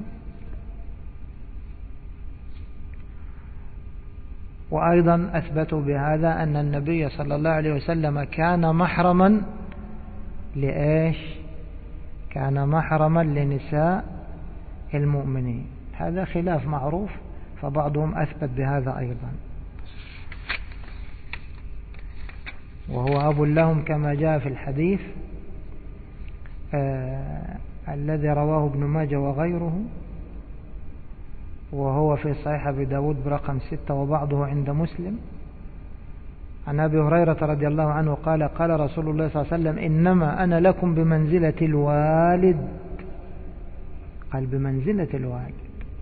[SPEAKER 1] وأيضا أثبتوا بهذا أن النبي صلى الله عليه وسلم كان محرما لإيش؟ كان محرما لنساء المؤمنين. هذا خلاف معروف، فبعضهم أثبت بهذا أيضا، وهو أب لهم كما جاء في الحديث آه الذي رواه ابن ماجه وغيره، وهو في صحيح أبي داود برقم ستة وبعضه عند مسلم، عن أبي هريرة رضي الله عنه قال قال رسول الله صلى الله عليه وسلم إنما أنا لكم بمنزلة الوالد. قال بمنزلة الوالد،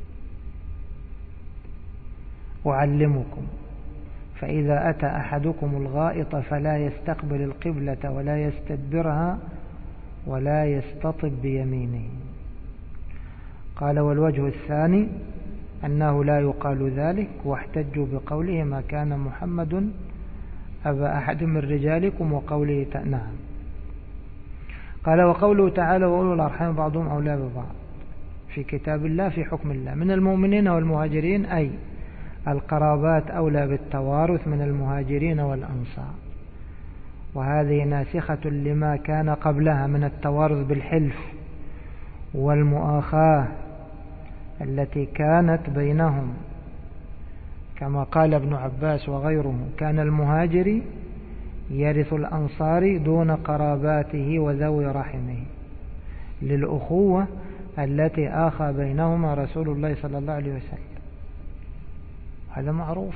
[SPEAKER 1] أعلمكم فإذا أتى أحدكم الغائط فلا يستقبل القبلة ولا يستدبرها ولا يستطب بيمينه. قال والوجه الثاني أنه لا يقال ذلك، واحتجوا بقوله ما كان محمد أبا أحد من رجالكم وقوله نعم. قال وقوله تعالى وأولو الأرحام بعضهم أولى ببعض في كتاب الله في حكم الله من المؤمنين والمهاجرين، أي القرابات أولى بالتوارث من المهاجرين والأنصار، وهذه ناسخة لما كان قبلها من التوارث بالحلف والمؤاخاة التي كانت بينهم، كما قال ابن عباس وغيره كان المهاجر يرث الأنصار دون قراباته وذوي رحمه للأخوة التي آخى بينهما رسول الله صلى الله عليه وسلم. هذا معروف.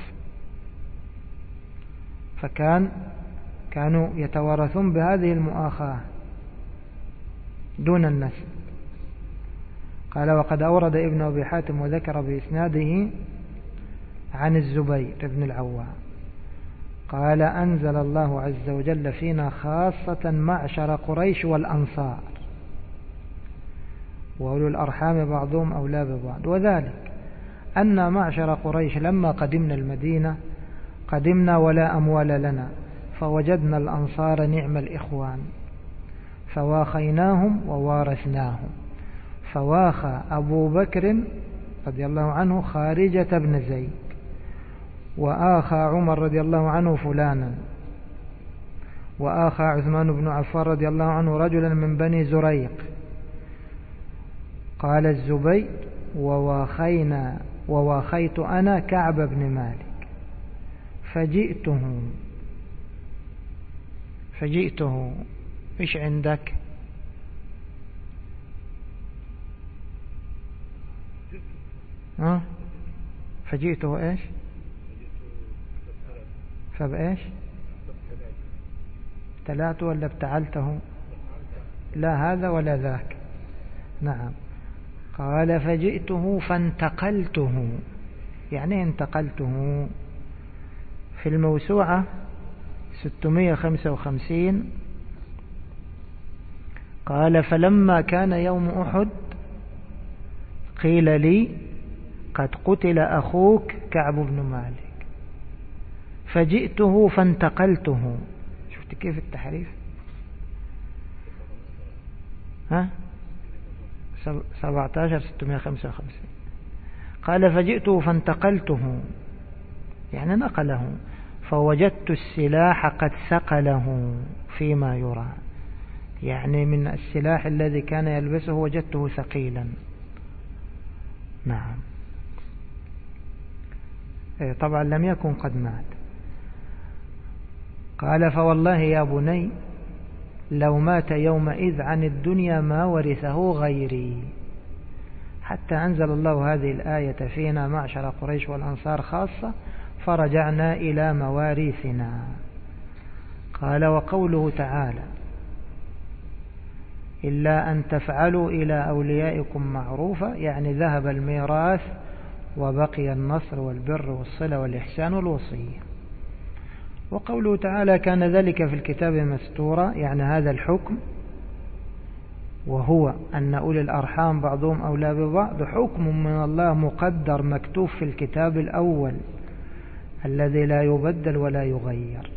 [SPEAKER 1] فكان كانوا يتوارثون بهذه المؤاخاة دون النسب. قال وقد أورد ابن أبي حاتم وذكر بإسناده عن الزبير بن العوام قال أنزل الله عز وجل فينا خاصة معشر قريش والأنصار وأولو الأرحام بعضهم أولى ببعض. وذلك أن معشر قريش لما قدمنا المدينة قدمنا ولا أموال لنا، فوجدنا الأنصار نعم الإخوان فواخيناهم ووارثناهم، فواخى أبو بكر رضي الله عنه خارجة بن زيد، وآخى عمر رضي الله عنه فلانا، وآخى عثمان بن عفان رضي الله عنه رجلا من بني زريق. قال الزبير وواخينا وواخيت أنا كعب بن مالك فجئته فجئته إيش عندك؟ ها؟ فجئته إيش؟ فبإيش؟ ابتلعته ولا ابتعلته؟ لا هذا ولا ذاك. نعم. قال فجئته فانتقلته، يعني انتقلته. في الموسوعة ستمائة وخمسة وخمسين قال فلما كان يوم أحد قيل لي قد قتل أخوك كعب بن مالك فجئته فانتقلته. شفت كيف التحريف؟ ها سبعة عشر ستمائة وخمسة وخمسين. قال فجئته فانتقلته يعني نقله، فوجدت السلاح قد ثقله فيما يرى، يعني من السلاح الذي كان يلبسه وجدته ثقيلا. نعم. طبعا لم يكن قد مات. قال فوالله يا بني لو مات يومئذ عن الدنيا ما ورثه غيري، حتى أنزل الله هذه الآية فينا معشر قريش والأنصار خاصة فرجعنا إلى مواريثنا. قال وقوله تعالى إلا أن تفعلوا إلى أوليائكم معروفا، يعني ذهب الميراث وبقي النصر والبر والصلة والإحسان والوصية. وقوله تعالى كان ذلك في الكتاب مستورا، يعني هذا الحكم وهو أن أولي الأرحام بعضهم أولى ببعض حكم من الله مقدر مكتوب في الكتاب الأول الذي لا يبدل ولا يغير،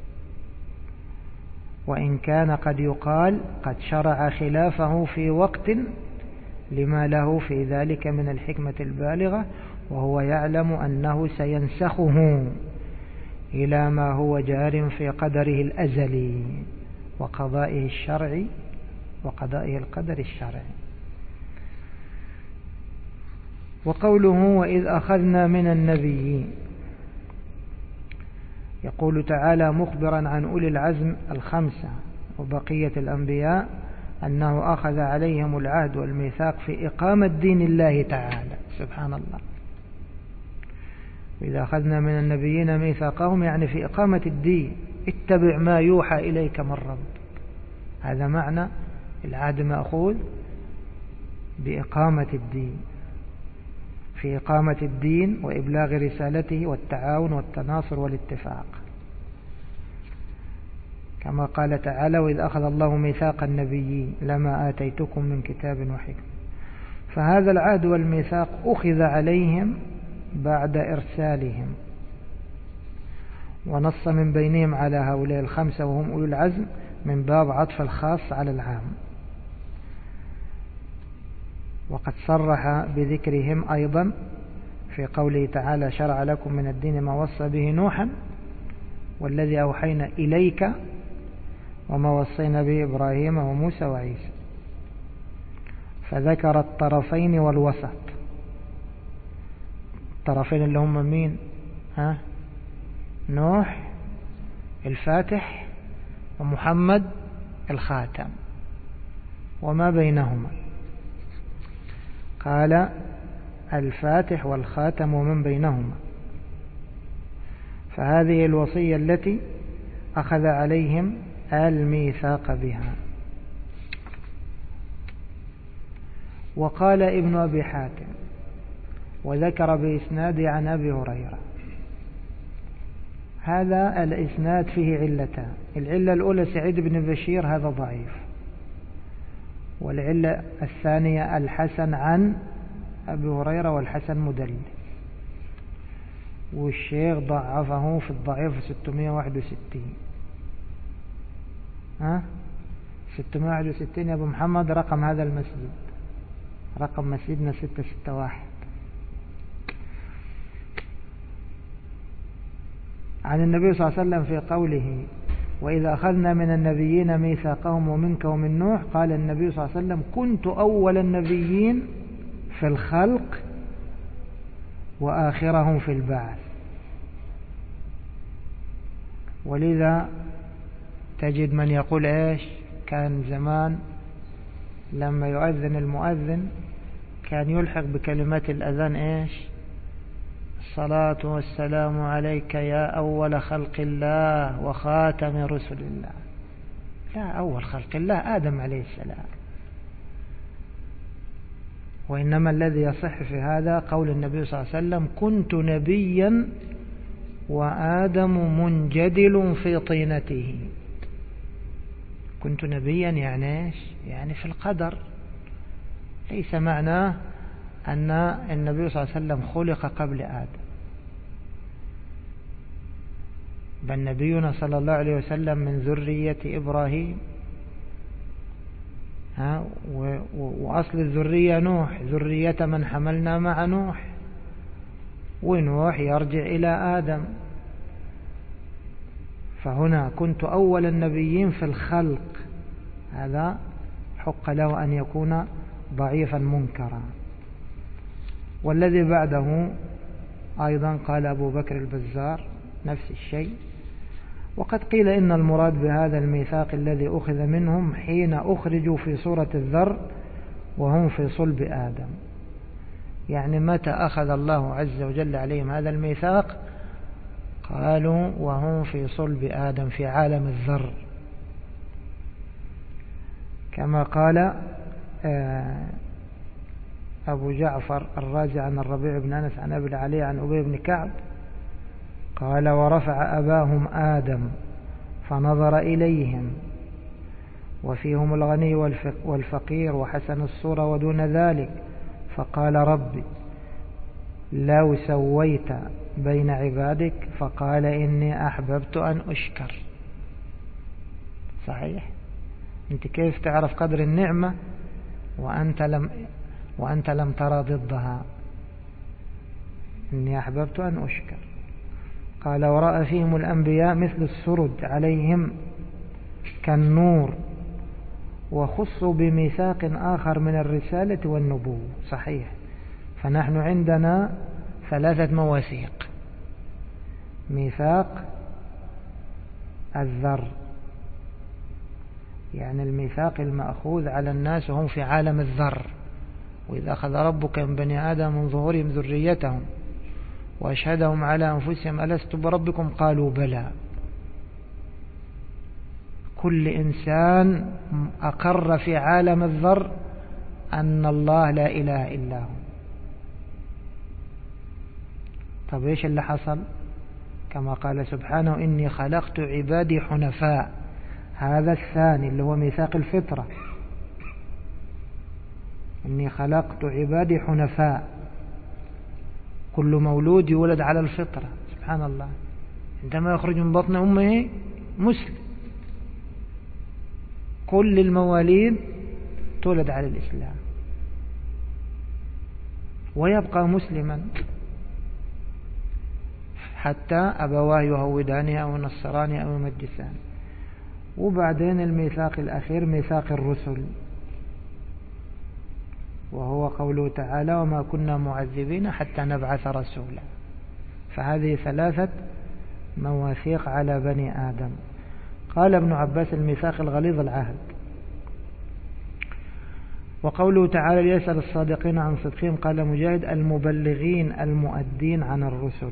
[SPEAKER 1] وإن كان قد يقال قد شرع خلافه في وقت لما له في ذلك من الحكمة البالغة، وهو يعلم أنه سينسخه إلى ما هو جار في قدره الأزلي وقضائه الشرعي وقضائه القدر الشرعي. وقوله وإذ أخذنا من النبيين، يقول تعالى مخبرا عن أولي العزم الخمسة وبقية الأنبياء أنه أخذ عليهم العهد والميثاق في إقامة دين الله تعالى. سبحان الله. وإذا أخذنا من النبيين ميثاقهم يعني في إقامة الدين، اتبع ما يوحى إليك من ربك. هذا معنى العهد مأخوذ بإقامة الدين، في إقامة الدين وإبلاغ رسالته والتعاون والتناصر والاتفاق، كما قال تعالى وإذ أخذ الله ميثاق النبيين لما آتيتكم من كتاب وحكمة. فهذا العهد والميثاق أخذ عليهم بعد إرسالهم، ونص من بينهم على هؤلاء الخمسة وهم أولو العزم من باب عطف الخاص على العام. وقد صرح بذكرهم أيضا في قوله تعالى شرع لكم من الدين ما وصى به نوحا والذي أوحينا إليك وما وصينا به إبراهيم وموسى وعيسى، فذكر الطرفين والوسط. الطرفين اللي هم مين؟ ها؟ نوح الفاتح ومحمد الخاتم، وما بينهما قال الفاتح والخاتم ومن بينهما. فهذه الوصية التي أخذ عليهم الميثاق بها. وقال ابن أبي حاتم وذكر بإسناد عن أبي هريرة. هذا الإسناد فيه علتان. العلة الأولى سعيد بن بشير هذا ضعيف، والعلة الثانية الحسن عن أبي هريرة، والحسن مدلس، والشيخ ضعفه في الضعيف ستمائة وواحد وستين. ها ستمائة وواحد وستين يا أبو محمد رقم هذا المسجد، رقم مسجدنا ستة ستة واحد. عن النبي صلى الله عليه وسلم في قوله وإذا أخذنا من النبيين ميثاقهم ومنك ومن نوح، قال النبي صلى الله عليه وسلم كنت أول النبيين في الخلق وآخرهم في البعث. ولذا تجد من يقول إيش، كان زمان لما يؤذن المؤذن كان يلحق بكلمات الأذان إيش، الصلاة والسلام عليك يا أول خلق الله وخاتم رسل الله. لا، أول خلق الله آدم عليه السلام. وإنما الذي يصح في هذا قول النبي صلى الله عليه وسلم كنت نبيا وآدم منجدل في طينته. كنت نبيا يعني ايش؟ يعني في القدر، ليس معناه أن النبي صلى الله عليه وسلم خلق قبل آدم، بل نبينا صلى الله عليه وسلم من ذرية إبراهيم، ها وأصل الذرية نوح، ذرية من حملنا مع نوح، ونوح يرجع إلى آدم. فهنا كنت أول النبيين في الخلق، هذا حق له أن يكون ضعيفا منكرا. والذي بعده أيضا قال أبو بكر البزار نفس الشيء. وقد قيل إن المراد بهذا الميثاق الذي أخذ منهم حين أخرجوا في صورة الذر وهم في صلب آدم، يعني متى أخذ الله عز وجل عليهم هذا الميثاق؟ قالوا وهم في صلب آدم في عالم الذر، كما قال أبو جعفر الرازي عن الربيع بن أنس عن أبي العلي عن أبي بن كعب قال ورفع أباهم آدم فنظر إليهم وفيهم الغني والفقير وحسن الصورة ودون ذلك، فقال ربي لو سويت بين عبادك، فقال إني أحببت أن أشكر. صحيح، أنت كيف تعرف قدر النعمة وأنت لم وأنت لم ترى ضدها؟ إني أحببت أن أشكر. قال ورأى فيهم الأنبياء مثل السرد عليهم كالنور، وخصوا بميثاق آخر من الرسالة والنبوة. صحيح، فنحن عندنا ثلاثة مواثيق: ميثاق الذر، يعني الميثاق المأخوذ على الناس وهم في عالم الذر، وإذا أخذ ربك من بني آدم من ظهورهم ذريتهم وأشهدهم على أنفسهم ألست بربكم قالوا بلى. كل إنسان أقر في عالم الذر أن الله لا إله إلا هو. طب إيش اللي حصل؟ كما قال سبحانه إني خلقت عبادي حنفاء، هذا الثاني اللي هو ميثاق الفطرة، إني خلقت عبادي حنفاء، كل مولود يولد على الفطرة. سبحان الله، عندما يخرج من بطن أمه مسلم، كل المواليد تولد على الإسلام ويبقى مسلما حتى أبواه يهودانه أو ينصرانه أو يمجسانه. وبعدين الميثاق الأخير ميثاق الرسل، وهو قوله تعالى وما كنا معذبين حتى نبعث رسولا. فهذه ثلاثة مواثيق على بني آدم. قال ابن عباس الميثاق الغليظ العهد. وقوله تعالى ليسأل الصادقين عن صدقهم، قال مجاهد المبلغين المؤدين عن الرسل،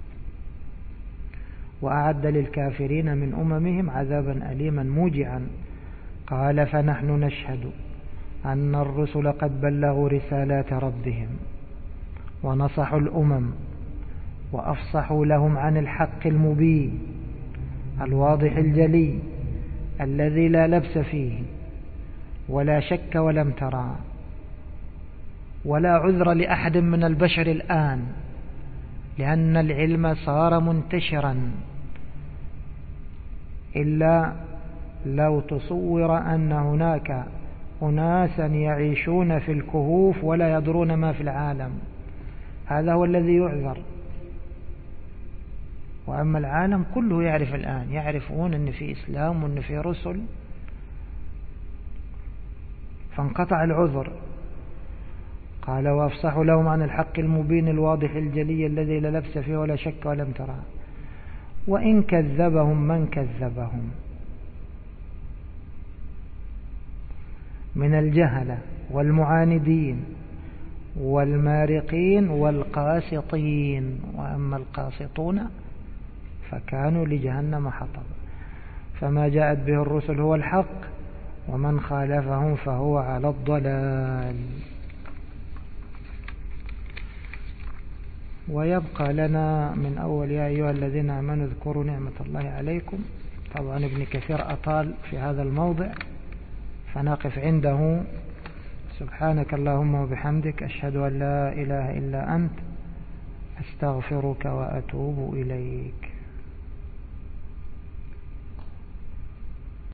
[SPEAKER 1] وأعد للكافرين من أممهم عذابا أليما موجعا. قال فنحن نشهد أن الرسل قد بلغوا رسالات ربهم ونصحوا الأمم وأفصحوا لهم عن الحق المبين الواضح الجلي الذي لا لبس فيه، ولا شك ولم ترى، ولا عذر لأحد من البشر الآن، لأن العلم صار منتشرا. إلا لو تصور أن هناك أناسا يعيشون في الكهوف ولا يدرون ما في العالم، هذا هو الذي يعذر. وأما العالم كله يعرف الآن، يعرفون أن في إسلام وأن في رسل، فانقطع العذر. قال وأفصح لهم عن الحق المبين الواضح الجلي الذي لا لبس فيه ولا شك ولم ترى، وإن كذبهم من كذبهم من الجهلة والمعاندين والمارقين والقاسطين، وأما القاسطون فكانوا لجهنم حطبا. فما جاءت به الرسل هو الحق، ومن خالفهم فهو على الضلال. ويبقى لنا من أول يا أيها الذين آمنوا اذكروا نعمة الله عليكم. طبعا ابن كثير أطال في هذا الموضع، فنقف عنده. سبحانك اللهم وبحمدك، أشهد أن لا إله إلا أنت، أستغفرك وأتوب إليك.